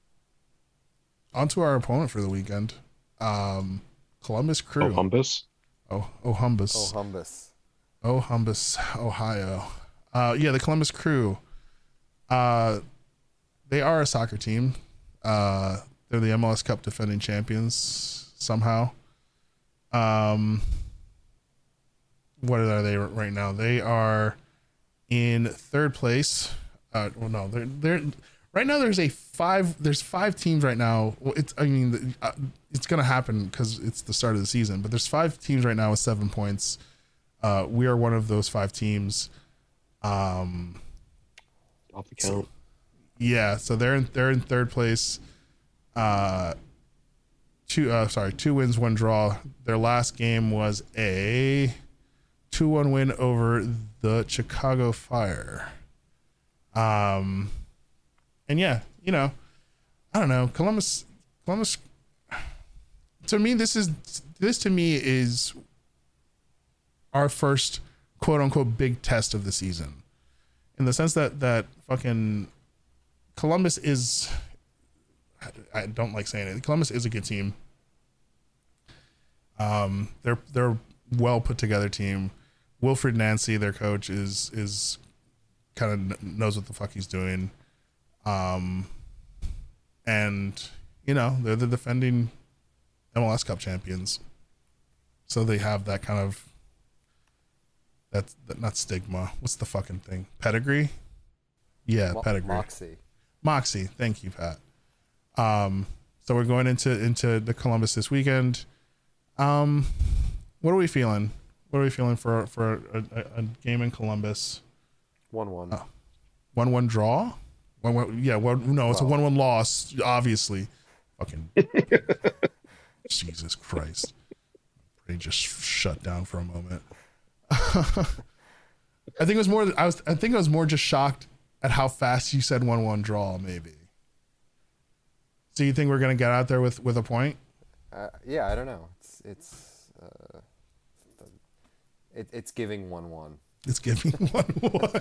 [SPEAKER 2] On to our opponent for the weekend, um, Columbus Crew.
[SPEAKER 4] Columbus.
[SPEAKER 2] Oh, oh, Humbus.
[SPEAKER 5] Oh, Humbus.
[SPEAKER 2] Oh, Humbus, Ohio. Uh, yeah, the Columbus Crew. Uh, they are a soccer team. Uh, they're the M L S Cup defending champions somehow. Um, what are they right now? They are in third place. Uh, well, no, they're they're right now. There's a five. There's five teams right now. Well, it's I mean, uh, it's gonna happen because it's the start of the season. But there's five teams right now with seven points. Uh, we are one of those five teams. Um,
[SPEAKER 4] Off the count.
[SPEAKER 2] so, yeah, so they're in they're in third place. Uh, two uh, sorry, two wins, one draw. Their last game was a two one win over the Chicago Fire. Um, and yeah, you know, I don't know, Columbus, Columbus. To me, this is this to me is our first quote unquote big test of the season, in the sense that that fucking Columbus is. I don't like saying it. Columbus is a good team. Um, they're they're well put together team. Wilfred Nancy, their coach, is is kind of knows what the fuck he's doing. Um, and you know they're the defending M L S Cup champions, so they have that kind of that's that, not stigma. What's the fucking thing? Pedigree. Yeah,
[SPEAKER 5] Mo-
[SPEAKER 2] pedigree.
[SPEAKER 5] Moxie.
[SPEAKER 2] Moxie. Thank you, Pat. Um, so we're going into into the Columbus this weekend. Um, what are we feeling? What are we feeling for for a, a, a game in Columbus?
[SPEAKER 5] One one.
[SPEAKER 2] Oh. One one draw. One, one yeah. One, no, it's
[SPEAKER 5] Well.
[SPEAKER 2] a one one loss. Obviously, fucking Jesus Christ. Brain just shut down for a moment. I think it was more. I was. I think I was more just shocked at how fast you said one one draw. Maybe. So you think we're gonna get out there with, with a point?
[SPEAKER 5] Uh, yeah, I don't know. It's it's uh, it, it's giving one one.
[SPEAKER 2] It's giving one one.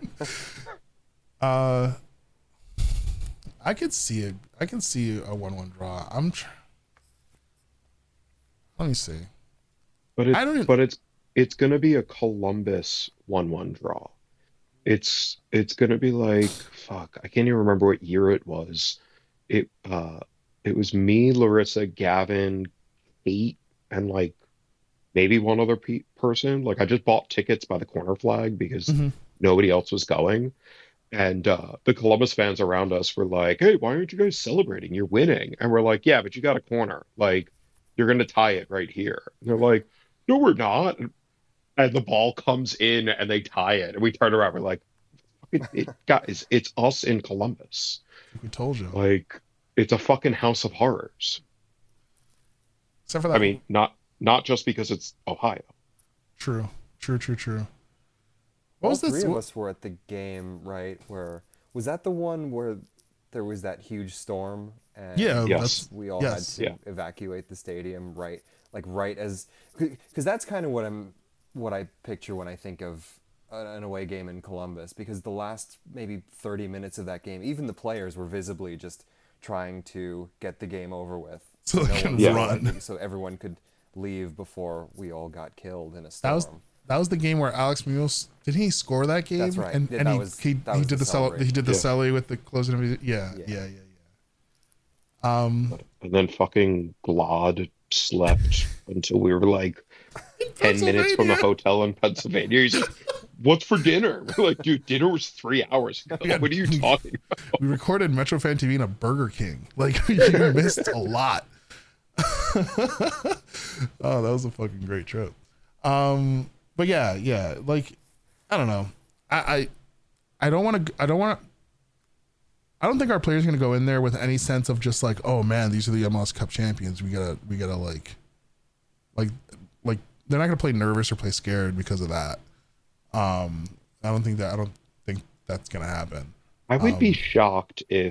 [SPEAKER 2] uh, I could see it. I can see a one one draw. I'm. Tr- Let me see.
[SPEAKER 4] But it's
[SPEAKER 2] I don't even-
[SPEAKER 4] but it's it's gonna be a Columbus one one draw. It's it's gonna be like fuck. I can't even remember what year it was. It uh it was me, Larissa, Gavin, Kate, and like maybe one other pe- person. Like I just bought tickets by the corner flag because
[SPEAKER 2] Mhm.
[SPEAKER 4] nobody else was going. And uh, the Columbus fans around us were like, "Hey, why aren't you guys celebrating? You're winning." And we're like, "Yeah, but you got a corner. Like, you're gonna tie it right here." And they're like, "No, we're not." And the ball comes in and they tie it, and we turn around. We're like, it, it, "Guys, it's us in Columbus.
[SPEAKER 2] We told you.
[SPEAKER 4] Like, it's a fucking house of horrors."
[SPEAKER 2] Except for that.
[SPEAKER 4] I mean, not not just because it's Ohio.
[SPEAKER 2] true, true, true, true. What
[SPEAKER 5] All
[SPEAKER 2] was
[SPEAKER 5] three
[SPEAKER 2] this?
[SPEAKER 5] of us were at the game, right? Where was that the one where there was that huge storm and
[SPEAKER 2] Yeah,
[SPEAKER 4] Yes.
[SPEAKER 2] that's
[SPEAKER 5] we all
[SPEAKER 2] yes.
[SPEAKER 5] had to
[SPEAKER 4] Yeah.
[SPEAKER 5] evacuate the stadium, right? Like right as because that's kind of what I'm what I picture when I think of an away game in Columbus, because the last maybe thirty minutes of that game, even the players were visibly just trying to get the game over with,
[SPEAKER 2] So they can
[SPEAKER 5] one was
[SPEAKER 2] run.
[SPEAKER 5] allowed- so everyone could leave before we all got killed in a
[SPEAKER 2] That
[SPEAKER 5] storm.
[SPEAKER 2] was that was the game where Alex Munoz did he score that game?
[SPEAKER 5] That's right.
[SPEAKER 2] And,
[SPEAKER 5] Yeah,
[SPEAKER 2] and
[SPEAKER 5] that
[SPEAKER 2] he
[SPEAKER 5] was-
[SPEAKER 2] he,
[SPEAKER 5] that
[SPEAKER 2] he
[SPEAKER 5] was
[SPEAKER 2] did
[SPEAKER 5] the
[SPEAKER 2] the cel- he did the
[SPEAKER 4] Yeah.
[SPEAKER 2] celly with the closing of his yeah
[SPEAKER 5] Yeah.
[SPEAKER 2] yeah yeah yeah. Um,
[SPEAKER 4] And then fucking Glad slept until we were like ten minutes from the
[SPEAKER 2] Pennsylvania.
[SPEAKER 4] hotel in Pennsylvania. He's like, "What's for dinner?" We're like, "Dude, dinner was three hours ago.
[SPEAKER 2] Yeah.
[SPEAKER 4] What are you talking about?"
[SPEAKER 2] we recorded Metro Fan T V in a Burger King. Like you missed a lot. Oh, that was a fucking great trip. Um, but yeah, yeah, like I don't know. I I, I don't want to. I don't want to. I don't think our players are gonna go in there with any sense of just like, oh man, these are the M L S Cup champions. We gotta, we gotta like, like, like they're not gonna play nervous or play scared because of that. Um, I don't think that. I don't think that's gonna happen.
[SPEAKER 4] I would be
[SPEAKER 2] Um,
[SPEAKER 4] shocked if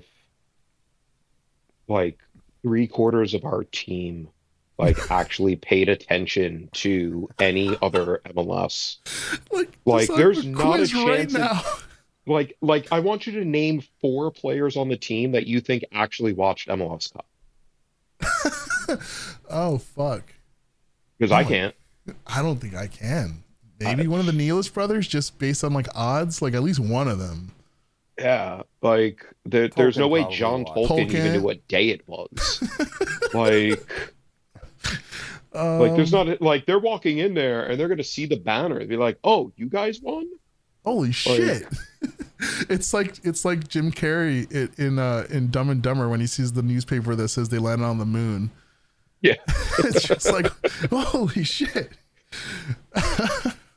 [SPEAKER 4] like three quarters of our team like actually paid attention to any other M L S.
[SPEAKER 2] Like,
[SPEAKER 4] Like,
[SPEAKER 2] decide
[SPEAKER 4] there's
[SPEAKER 2] the
[SPEAKER 4] not a
[SPEAKER 2] quiz right
[SPEAKER 4] chance in-
[SPEAKER 2] now.
[SPEAKER 4] Like, like I want you to name four players on the team that you think actually watched M L S Cup,
[SPEAKER 2] Oh fuck!
[SPEAKER 4] because
[SPEAKER 2] Oh
[SPEAKER 4] I
[SPEAKER 2] my-
[SPEAKER 4] can't.
[SPEAKER 2] I don't think I can. Maybe
[SPEAKER 4] I-
[SPEAKER 2] one of the Nealis brothers, just based on like odds, like at least one of them.
[SPEAKER 4] Yeah, like there, there's no
[SPEAKER 5] Tolkien
[SPEAKER 4] way
[SPEAKER 5] probably
[SPEAKER 4] John
[SPEAKER 5] watched.
[SPEAKER 4] Tolkien even
[SPEAKER 2] Tolkien.
[SPEAKER 4] knew what day it was. like,
[SPEAKER 2] Um,
[SPEAKER 4] like there's not like they're walking in there and they're gonna see the banner and be like, "Oh, you guys won."
[SPEAKER 2] Holy shit! It's like it's like Jim Carrey in in, uh, in Dumb and Dumber when he sees the newspaper that says they landed on the moon.
[SPEAKER 4] Yeah.
[SPEAKER 2] It's just like holy shit.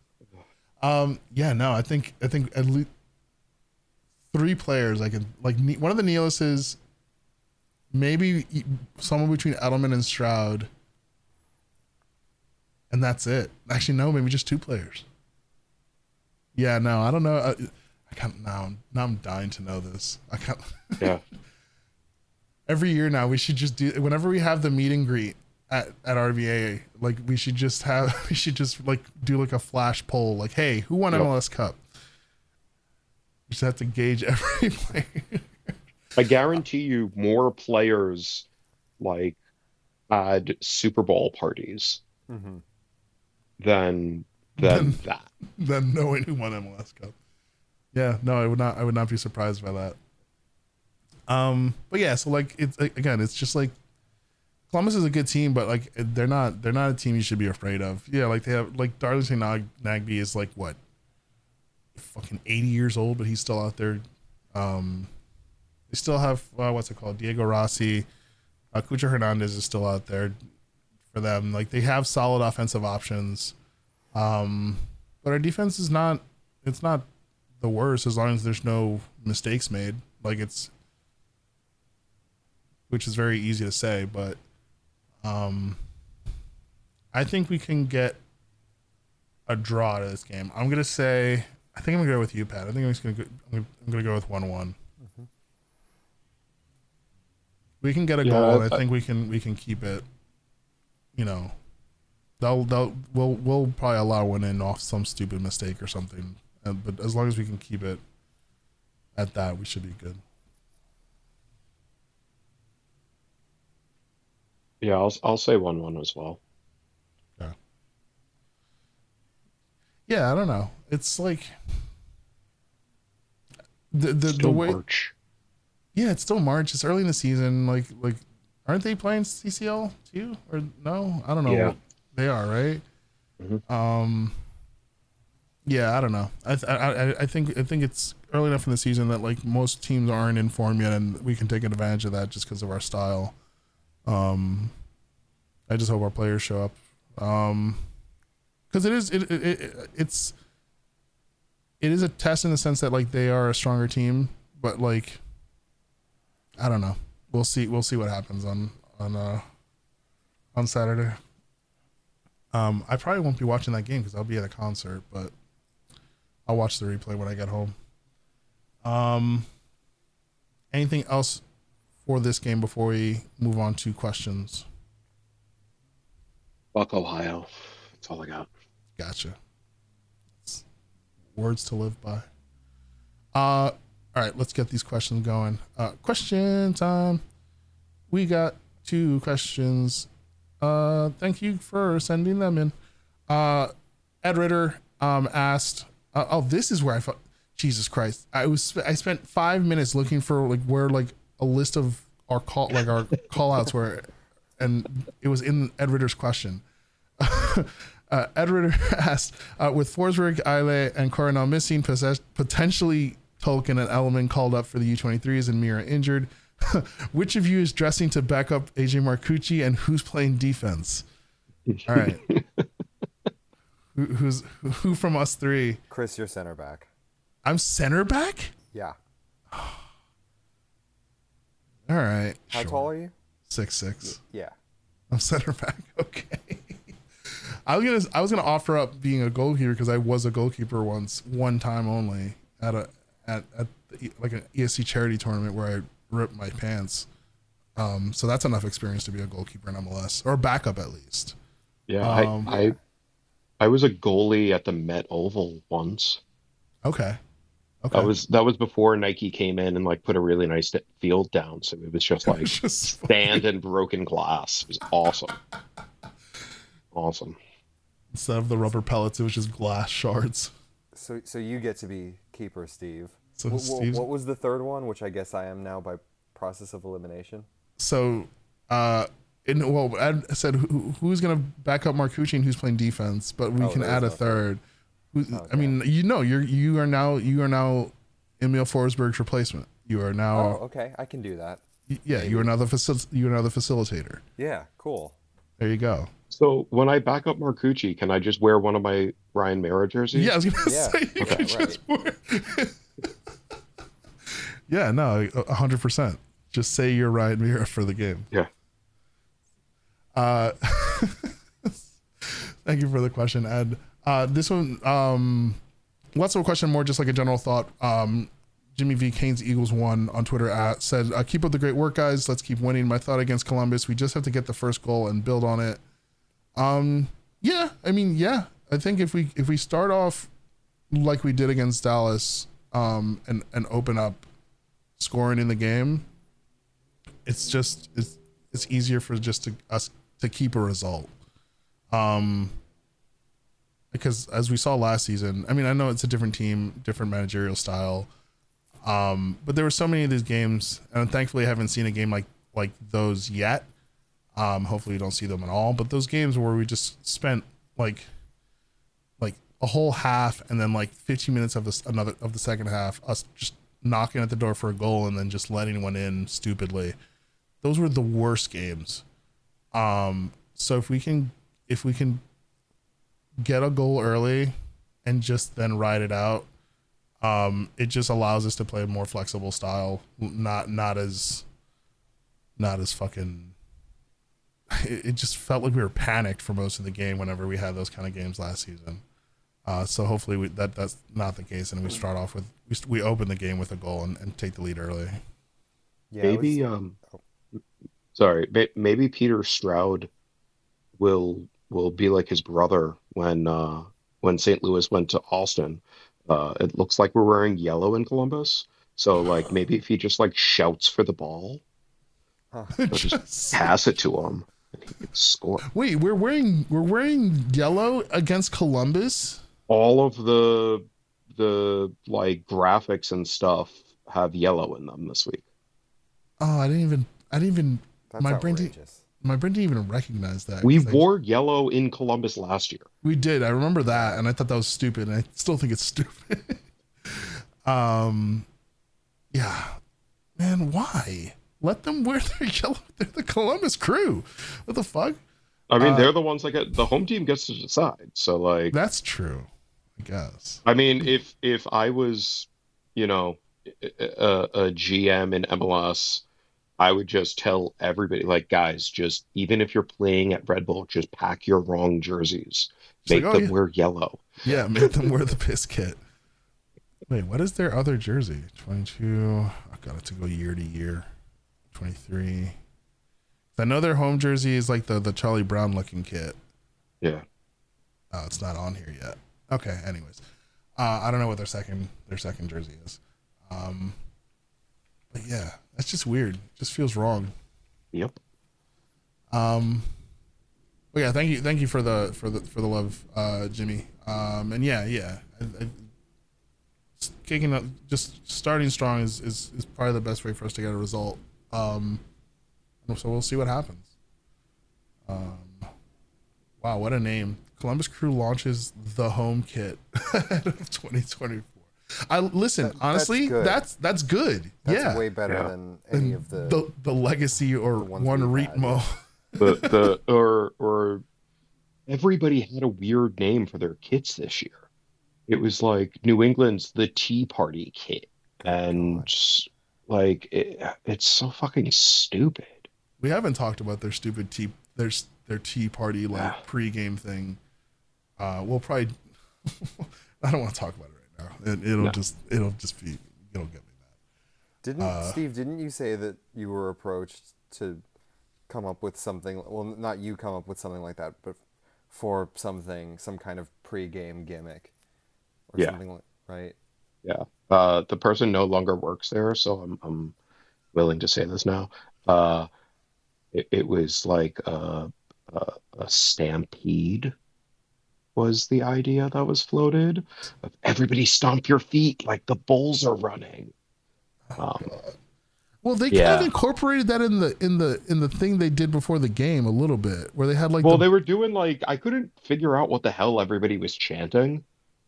[SPEAKER 2] Um, yeah, no, I think I think at least three players. I could like Ne- one of the Neilises, maybe e- someone between Edelman and Stroud, and that's it. Actually, no, maybe just two players. Yeah, no, I don't know. I, I can't now. Now I'm dying to know this. I can't.
[SPEAKER 4] Yeah.
[SPEAKER 2] Every year now, we should just do. Whenever we have the meet and greet at at R V A, like we should just have. We should just like do like a flash poll. Like, hey, who won
[SPEAKER 4] Yep.
[SPEAKER 2] M L S Cup? We just have to gauge every player.
[SPEAKER 4] I guarantee you more players like had Super Bowl parties
[SPEAKER 5] Mm-hmm.
[SPEAKER 4] than
[SPEAKER 2] Than-
[SPEAKER 4] than that.
[SPEAKER 2] Than knowing who won M L S Cup. Yeah, no, I would not. I would not be surprised by that. Um, but yeah, so like it's like, again, it's just like Columbus is a good team, but like they're not. They're not a team you should be afraid of. Yeah, like they have like Darlington Nag- Nagby is like what, fucking eighty years old, but he's still out there. Um, they still have uh, what's it called, Diego Rossi, uh, Cucho Hernandez is still out there for them. Like they have solid offensive options. Um, but our defense is not, it's not the worst as long as there's no mistakes made. Like it's, which is very easy to say, but, um, I think we can get a draw out of this game. I'm going to say, I think I'm going to go with you, Pat. I think I'm just going to go, I'm going to go with one one.
[SPEAKER 5] Mm-hmm.
[SPEAKER 2] We can get a
[SPEAKER 4] Yeah,
[SPEAKER 2] goal, and I
[SPEAKER 4] I-
[SPEAKER 2] think we can, we can keep it, you know, They'll, they'll, we'll, we'll probably allow one in off some stupid mistake or something. And, but as long as we can keep it at that, we should be good.
[SPEAKER 4] Yeah, I'll I'll say one one as well.
[SPEAKER 2] Yeah. Yeah, I don't know. It's like the the, the
[SPEAKER 4] Still
[SPEAKER 2] way.
[SPEAKER 4] March.
[SPEAKER 2] Yeah, it's still March. It's early in the season. Like like, aren't they playing C C L too? Or no? I don't know.
[SPEAKER 4] Yeah.
[SPEAKER 2] They are, right?
[SPEAKER 4] Mhm.
[SPEAKER 2] Um. Yeah, I don't know. I, th- I I I think I think it's early enough in the season that like most teams aren't in form yet, and we can take advantage of that just because of our style. Um, I just hope our players show up. Um, because it is it, it, it it's it is a test in the sense that like they are a stronger team, but like I don't know. We'll see. We'll see what happens on on uh on Saturday. Um, I probably won't be watching that game because I'll be at a concert, but I'll watch the replay when I get home. Um, anything else for this game before we move on to questions?
[SPEAKER 4] Fuck Ohio. That's all I got.
[SPEAKER 2] Gotcha. It's words to live by. Uh, all right, let's get these questions going. Uh, question time. We got two questions. Uh, thank you for sending them in. Uh, Ed Ritter um asked. Uh, oh, this is where I thought. Jesus Christ! I was I spent five minutes looking for like where like a list of our call like our call outs were, and it was in Ed Ritter's question. uh, Ed Ritter asked, uh, with Forsberg, Eile, and Coronel missing, possess- potentially Tolkien and Edelman called up for the U twenty-threes and Mira injured, which of you is dressing to back up A J Marcucci, and who's playing defense? All right. who, who's who from us three?
[SPEAKER 5] Chris, you're center back.
[SPEAKER 2] I'm center back?
[SPEAKER 5] Yeah.
[SPEAKER 2] All right.
[SPEAKER 5] How
[SPEAKER 2] sure.
[SPEAKER 5] tall are you?
[SPEAKER 2] Six six.
[SPEAKER 5] Yeah.
[SPEAKER 2] I'm center back. Okay. I was gonna I was gonna offer up being a goalkeeper because I was a goalkeeper once, one time only at a at at the, like an E S C charity tournament where I ripped my pants. Um, so that's enough experience to be a goalkeeper in M L S or backup at least.
[SPEAKER 4] Yeah,
[SPEAKER 2] Um,
[SPEAKER 4] I, I I was a goalie at the Met Oval once.
[SPEAKER 2] Okay. Okay.
[SPEAKER 4] That was that was before Nike came in and like put a really nice field down. So it was just like
[SPEAKER 2] Just
[SPEAKER 4] sand and broken glass. It was awesome. Awesome.
[SPEAKER 2] instead of the rubber pellets, it was just glass shards.
[SPEAKER 5] So so you get to be keeper, Steve.
[SPEAKER 2] So
[SPEAKER 5] Wh- wh-
[SPEAKER 2] Steve's-
[SPEAKER 5] what was the third one, which I guess I am now by process of elimination?
[SPEAKER 2] So, uh, in, well, Ed said who, who's going to back up Marcucci and who's playing defense, but we
[SPEAKER 5] Oh,
[SPEAKER 2] can
[SPEAKER 5] there
[SPEAKER 2] add
[SPEAKER 5] is
[SPEAKER 2] a
[SPEAKER 5] no
[SPEAKER 2] third. Who, I
[SPEAKER 5] Okay.
[SPEAKER 2] mean, you know, you're you are now you are now Emil Forsberg's replacement. You are
[SPEAKER 5] Oh,
[SPEAKER 2] now,
[SPEAKER 5] okay. I can do that.
[SPEAKER 2] y- yeah, you are now the facil- you are now the facilitator.
[SPEAKER 5] Yeah, cool.
[SPEAKER 2] There you go.
[SPEAKER 4] So when I back up Marcucci, can I just wear one of my Ryan Mara jerseys?
[SPEAKER 2] Yeah, I was gonna
[SPEAKER 5] Yeah.
[SPEAKER 2] say you
[SPEAKER 5] Okay,
[SPEAKER 2] could
[SPEAKER 5] right.
[SPEAKER 2] just wear- Yeah, no, a hundred percent. Just say you're Ryan Mira for the game.
[SPEAKER 4] Yeah.
[SPEAKER 2] Uh, thank you for the question, Ed. Uh, this one, um, less of a question, more just like a general thought. Um, Jimmy V. Kane's Eagles one on Twitter at, said, uh, keep up the great work, guys. Let's keep winning. My thought against Columbus, we just have to get the first goal and build on it. Um, yeah, I mean, yeah, I think if we if we start off like we did against Dallas, um, and and open up scoring in the game, it's just it's it's easier for just to us to keep a result. Um, because as we saw last season, I mean, I know it's a different team, different managerial style, um, but there were so many of these games, and thankfully I haven't seen a game like like those yet. Um, hopefully you don't see them at all, but those games where we just spent like like a whole half and then like fifteen minutes of this another of the second half, us just knocking at the door for a goal and then just letting one in stupidly. Those were the worst games. Um, so if we can if we can get a goal early and just then ride it out, um, it just allows us to play a more flexible style, not not as not as fucking. It, it just felt like we were panicked for most of the game whenever we had those kind of games last season. Uh, so hopefully we, that that's not the case, and we start off with we we open the game with a goal and, and take the lead early.
[SPEAKER 5] Yeah, it
[SPEAKER 4] Maybe,
[SPEAKER 5] was-
[SPEAKER 4] um, sorry, may- maybe Peter Stroud will will be like his brother when uh, when Saint Louis went to Austin. Uh, it looks like we're wearing yellow in Columbus, so like maybe if he just like shouts for the ball, or just
[SPEAKER 2] Just-
[SPEAKER 4] pass it to him, and he can score.
[SPEAKER 2] Wait, we're wearing we're wearing yellow against Columbus.
[SPEAKER 4] All of the the like graphics and stuff have yellow in them this week.
[SPEAKER 2] Oh, I didn't even I didn't even
[SPEAKER 5] that's
[SPEAKER 2] my brain didn't,
[SPEAKER 5] outrageous.
[SPEAKER 2] my brain didn't even recognize that.
[SPEAKER 4] We
[SPEAKER 2] 'cause I-
[SPEAKER 4] wore yellow in Columbus last year.
[SPEAKER 2] we did. I remember that, and I thought that was stupid, and I still think it's stupid. um, yeah, man, why? Let them wear their yellow. They're the Columbus Crew. What the fuck?
[SPEAKER 4] I mean,
[SPEAKER 2] Uh,
[SPEAKER 4] they're the ones that get the home team gets to decide. So like,
[SPEAKER 2] That's true, I guess.
[SPEAKER 4] I mean, if if I was, you know, a, a G M in M L S, I would just tell everybody, like, guys, just even if you're playing at Red Bull, just pack your wrong jerseys.
[SPEAKER 2] It's
[SPEAKER 4] Make
[SPEAKER 2] like, oh,
[SPEAKER 4] them
[SPEAKER 2] yeah.
[SPEAKER 4] wear yellow.
[SPEAKER 2] Yeah, make them wear the piss kit. Wait, what is their other jersey? twenty-two. I got it to go year to year. twenty-three. I know their home jersey is like the the Charlie Brown looking kit.
[SPEAKER 4] Yeah.
[SPEAKER 2] Oh, it's not on here yet. Okay. Anyways, uh, I don't know what their second their second jersey is. Um, but yeah, that's just weird. It just feels wrong.
[SPEAKER 4] Yep.
[SPEAKER 2] Um, but yeah, thank you, thank you for the for the for the love, uh, Jimmy. Um, and yeah, yeah, I, I, kicking up, just starting strong is, is is probably the best way for us to get a result. Um, so we'll see what happens. Um, wow, what a name! Columbus Crew launches the home kit ahead of twenty twenty-four. I listen
[SPEAKER 5] That- that's
[SPEAKER 2] honestly,
[SPEAKER 5] good.
[SPEAKER 2] that's that's good.
[SPEAKER 5] That's
[SPEAKER 2] yeah,
[SPEAKER 5] way better
[SPEAKER 4] Yeah.
[SPEAKER 5] than any
[SPEAKER 2] than
[SPEAKER 5] of the.
[SPEAKER 2] the the legacy or
[SPEAKER 5] the ones
[SPEAKER 2] one
[SPEAKER 5] we've had.
[SPEAKER 2] Ritmo.
[SPEAKER 4] The the or or everybody had a weird name for their kits this year. It was like New England's the Tea Party kit, and like it, it's so fucking stupid.
[SPEAKER 2] We haven't talked about their stupid tea their their tea party like
[SPEAKER 4] Yeah.
[SPEAKER 2] pre-game thing. Uh, we'll probably. I don't want to talk about it right now. It, it'll
[SPEAKER 4] No.
[SPEAKER 2] just it'll just be it'll get me mad.
[SPEAKER 5] Didn't
[SPEAKER 2] uh,
[SPEAKER 5] Steve? Didn't you say that you were approached to come up with something? Well, not you come up with something like that, but for something, some kind of pre-game gimmick or
[SPEAKER 4] Yeah.
[SPEAKER 5] something like right.
[SPEAKER 4] Yeah. Uh, the person no longer works there, so I'm I'm willing to say this now. Uh, it, it was like a, a a stampede was the idea that was floated. Of everybody stomp your feet like the bulls are running. Um,
[SPEAKER 2] Well, they
[SPEAKER 4] Yeah.
[SPEAKER 2] kind of incorporated that in the in the in the thing they did before the game a little bit, where they had like
[SPEAKER 4] well,
[SPEAKER 2] the,
[SPEAKER 4] they were doing like I couldn't figure out what the hell everybody was chanting.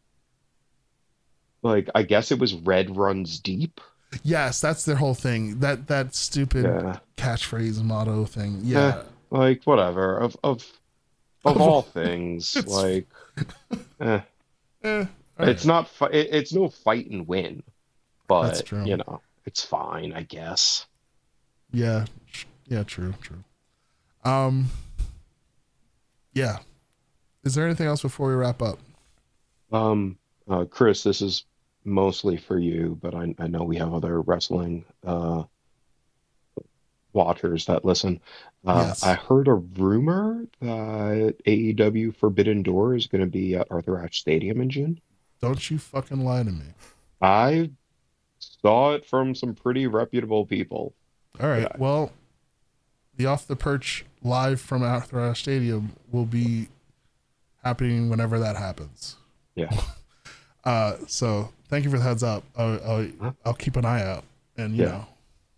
[SPEAKER 4] Like I guess it was red runs deep.
[SPEAKER 2] yes, that's their whole thing. That that stupid
[SPEAKER 4] Yeah.
[SPEAKER 2] catchphrase motto thing. Yeah,
[SPEAKER 4] like whatever. Of of of all things, like, eh.
[SPEAKER 2] Eh,
[SPEAKER 4] It's not. Fi- it, it's no fight and win,
[SPEAKER 2] That's
[SPEAKER 4] but
[SPEAKER 2] true.
[SPEAKER 4] you know, it's fine, I guess.
[SPEAKER 2] Yeah, yeah, true, true. Um, yeah. Is there anything else before we wrap up?
[SPEAKER 4] Um, uh, Chris, this is mostly for you, but I I know we have other wrestling uh watchers that listen. Uh,
[SPEAKER 2] Yes.
[SPEAKER 4] I heard a rumor that A E W Forbidden Door is going to be at Arthur Ashe Stadium in June.
[SPEAKER 2] Don't you fucking lie to me.
[SPEAKER 4] I saw it from some pretty reputable people.
[SPEAKER 2] All right.
[SPEAKER 4] Yeah.
[SPEAKER 2] Well, the Off the Perch live from Arthur Ashe Stadium will be happening whenever that happens.
[SPEAKER 4] Yeah.
[SPEAKER 2] Uh, so thank you for the heads up. I'll, I'll,
[SPEAKER 4] Huh?
[SPEAKER 2] I'll keep an eye out, and you
[SPEAKER 4] Yeah.
[SPEAKER 2] know,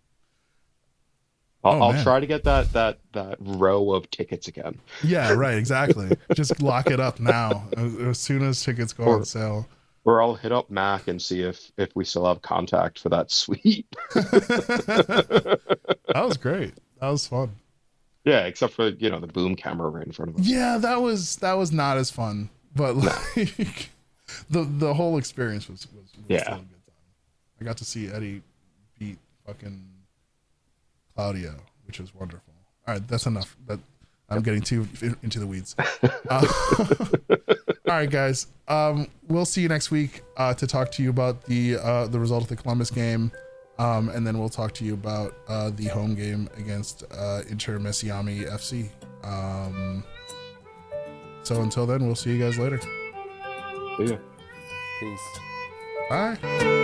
[SPEAKER 4] I'll,
[SPEAKER 2] Oh,
[SPEAKER 4] I'll
[SPEAKER 2] man.
[SPEAKER 4] try to get that that that row of tickets again.
[SPEAKER 2] yeah, right, exactly. Just lock it up now as, as soon as tickets go
[SPEAKER 4] Or-
[SPEAKER 2] on sale.
[SPEAKER 4] Or I'll hit up Mac and see if if we still have contact for that suite.
[SPEAKER 2] That was great. That was fun.
[SPEAKER 4] Yeah, except for, you know, the boom camera right in front of us.
[SPEAKER 2] Yeah, that was that was not as fun, but like the the whole experience was was, was
[SPEAKER 4] Yeah.
[SPEAKER 2] still a good time. I got to see Eddie beat fucking Claudio, which was wonderful. All right, that's enough. That I'm getting too into the weeds. Uh, all right, guys. Um, we'll see you next week uh, to talk to you about the uh, the result of the Columbus game, um, and then we'll talk to you about uh, the home game against uh, Inter Miami F C. Um, so until then, we'll see you guys later.
[SPEAKER 4] Yeah.
[SPEAKER 5] Peace.
[SPEAKER 2] Bye.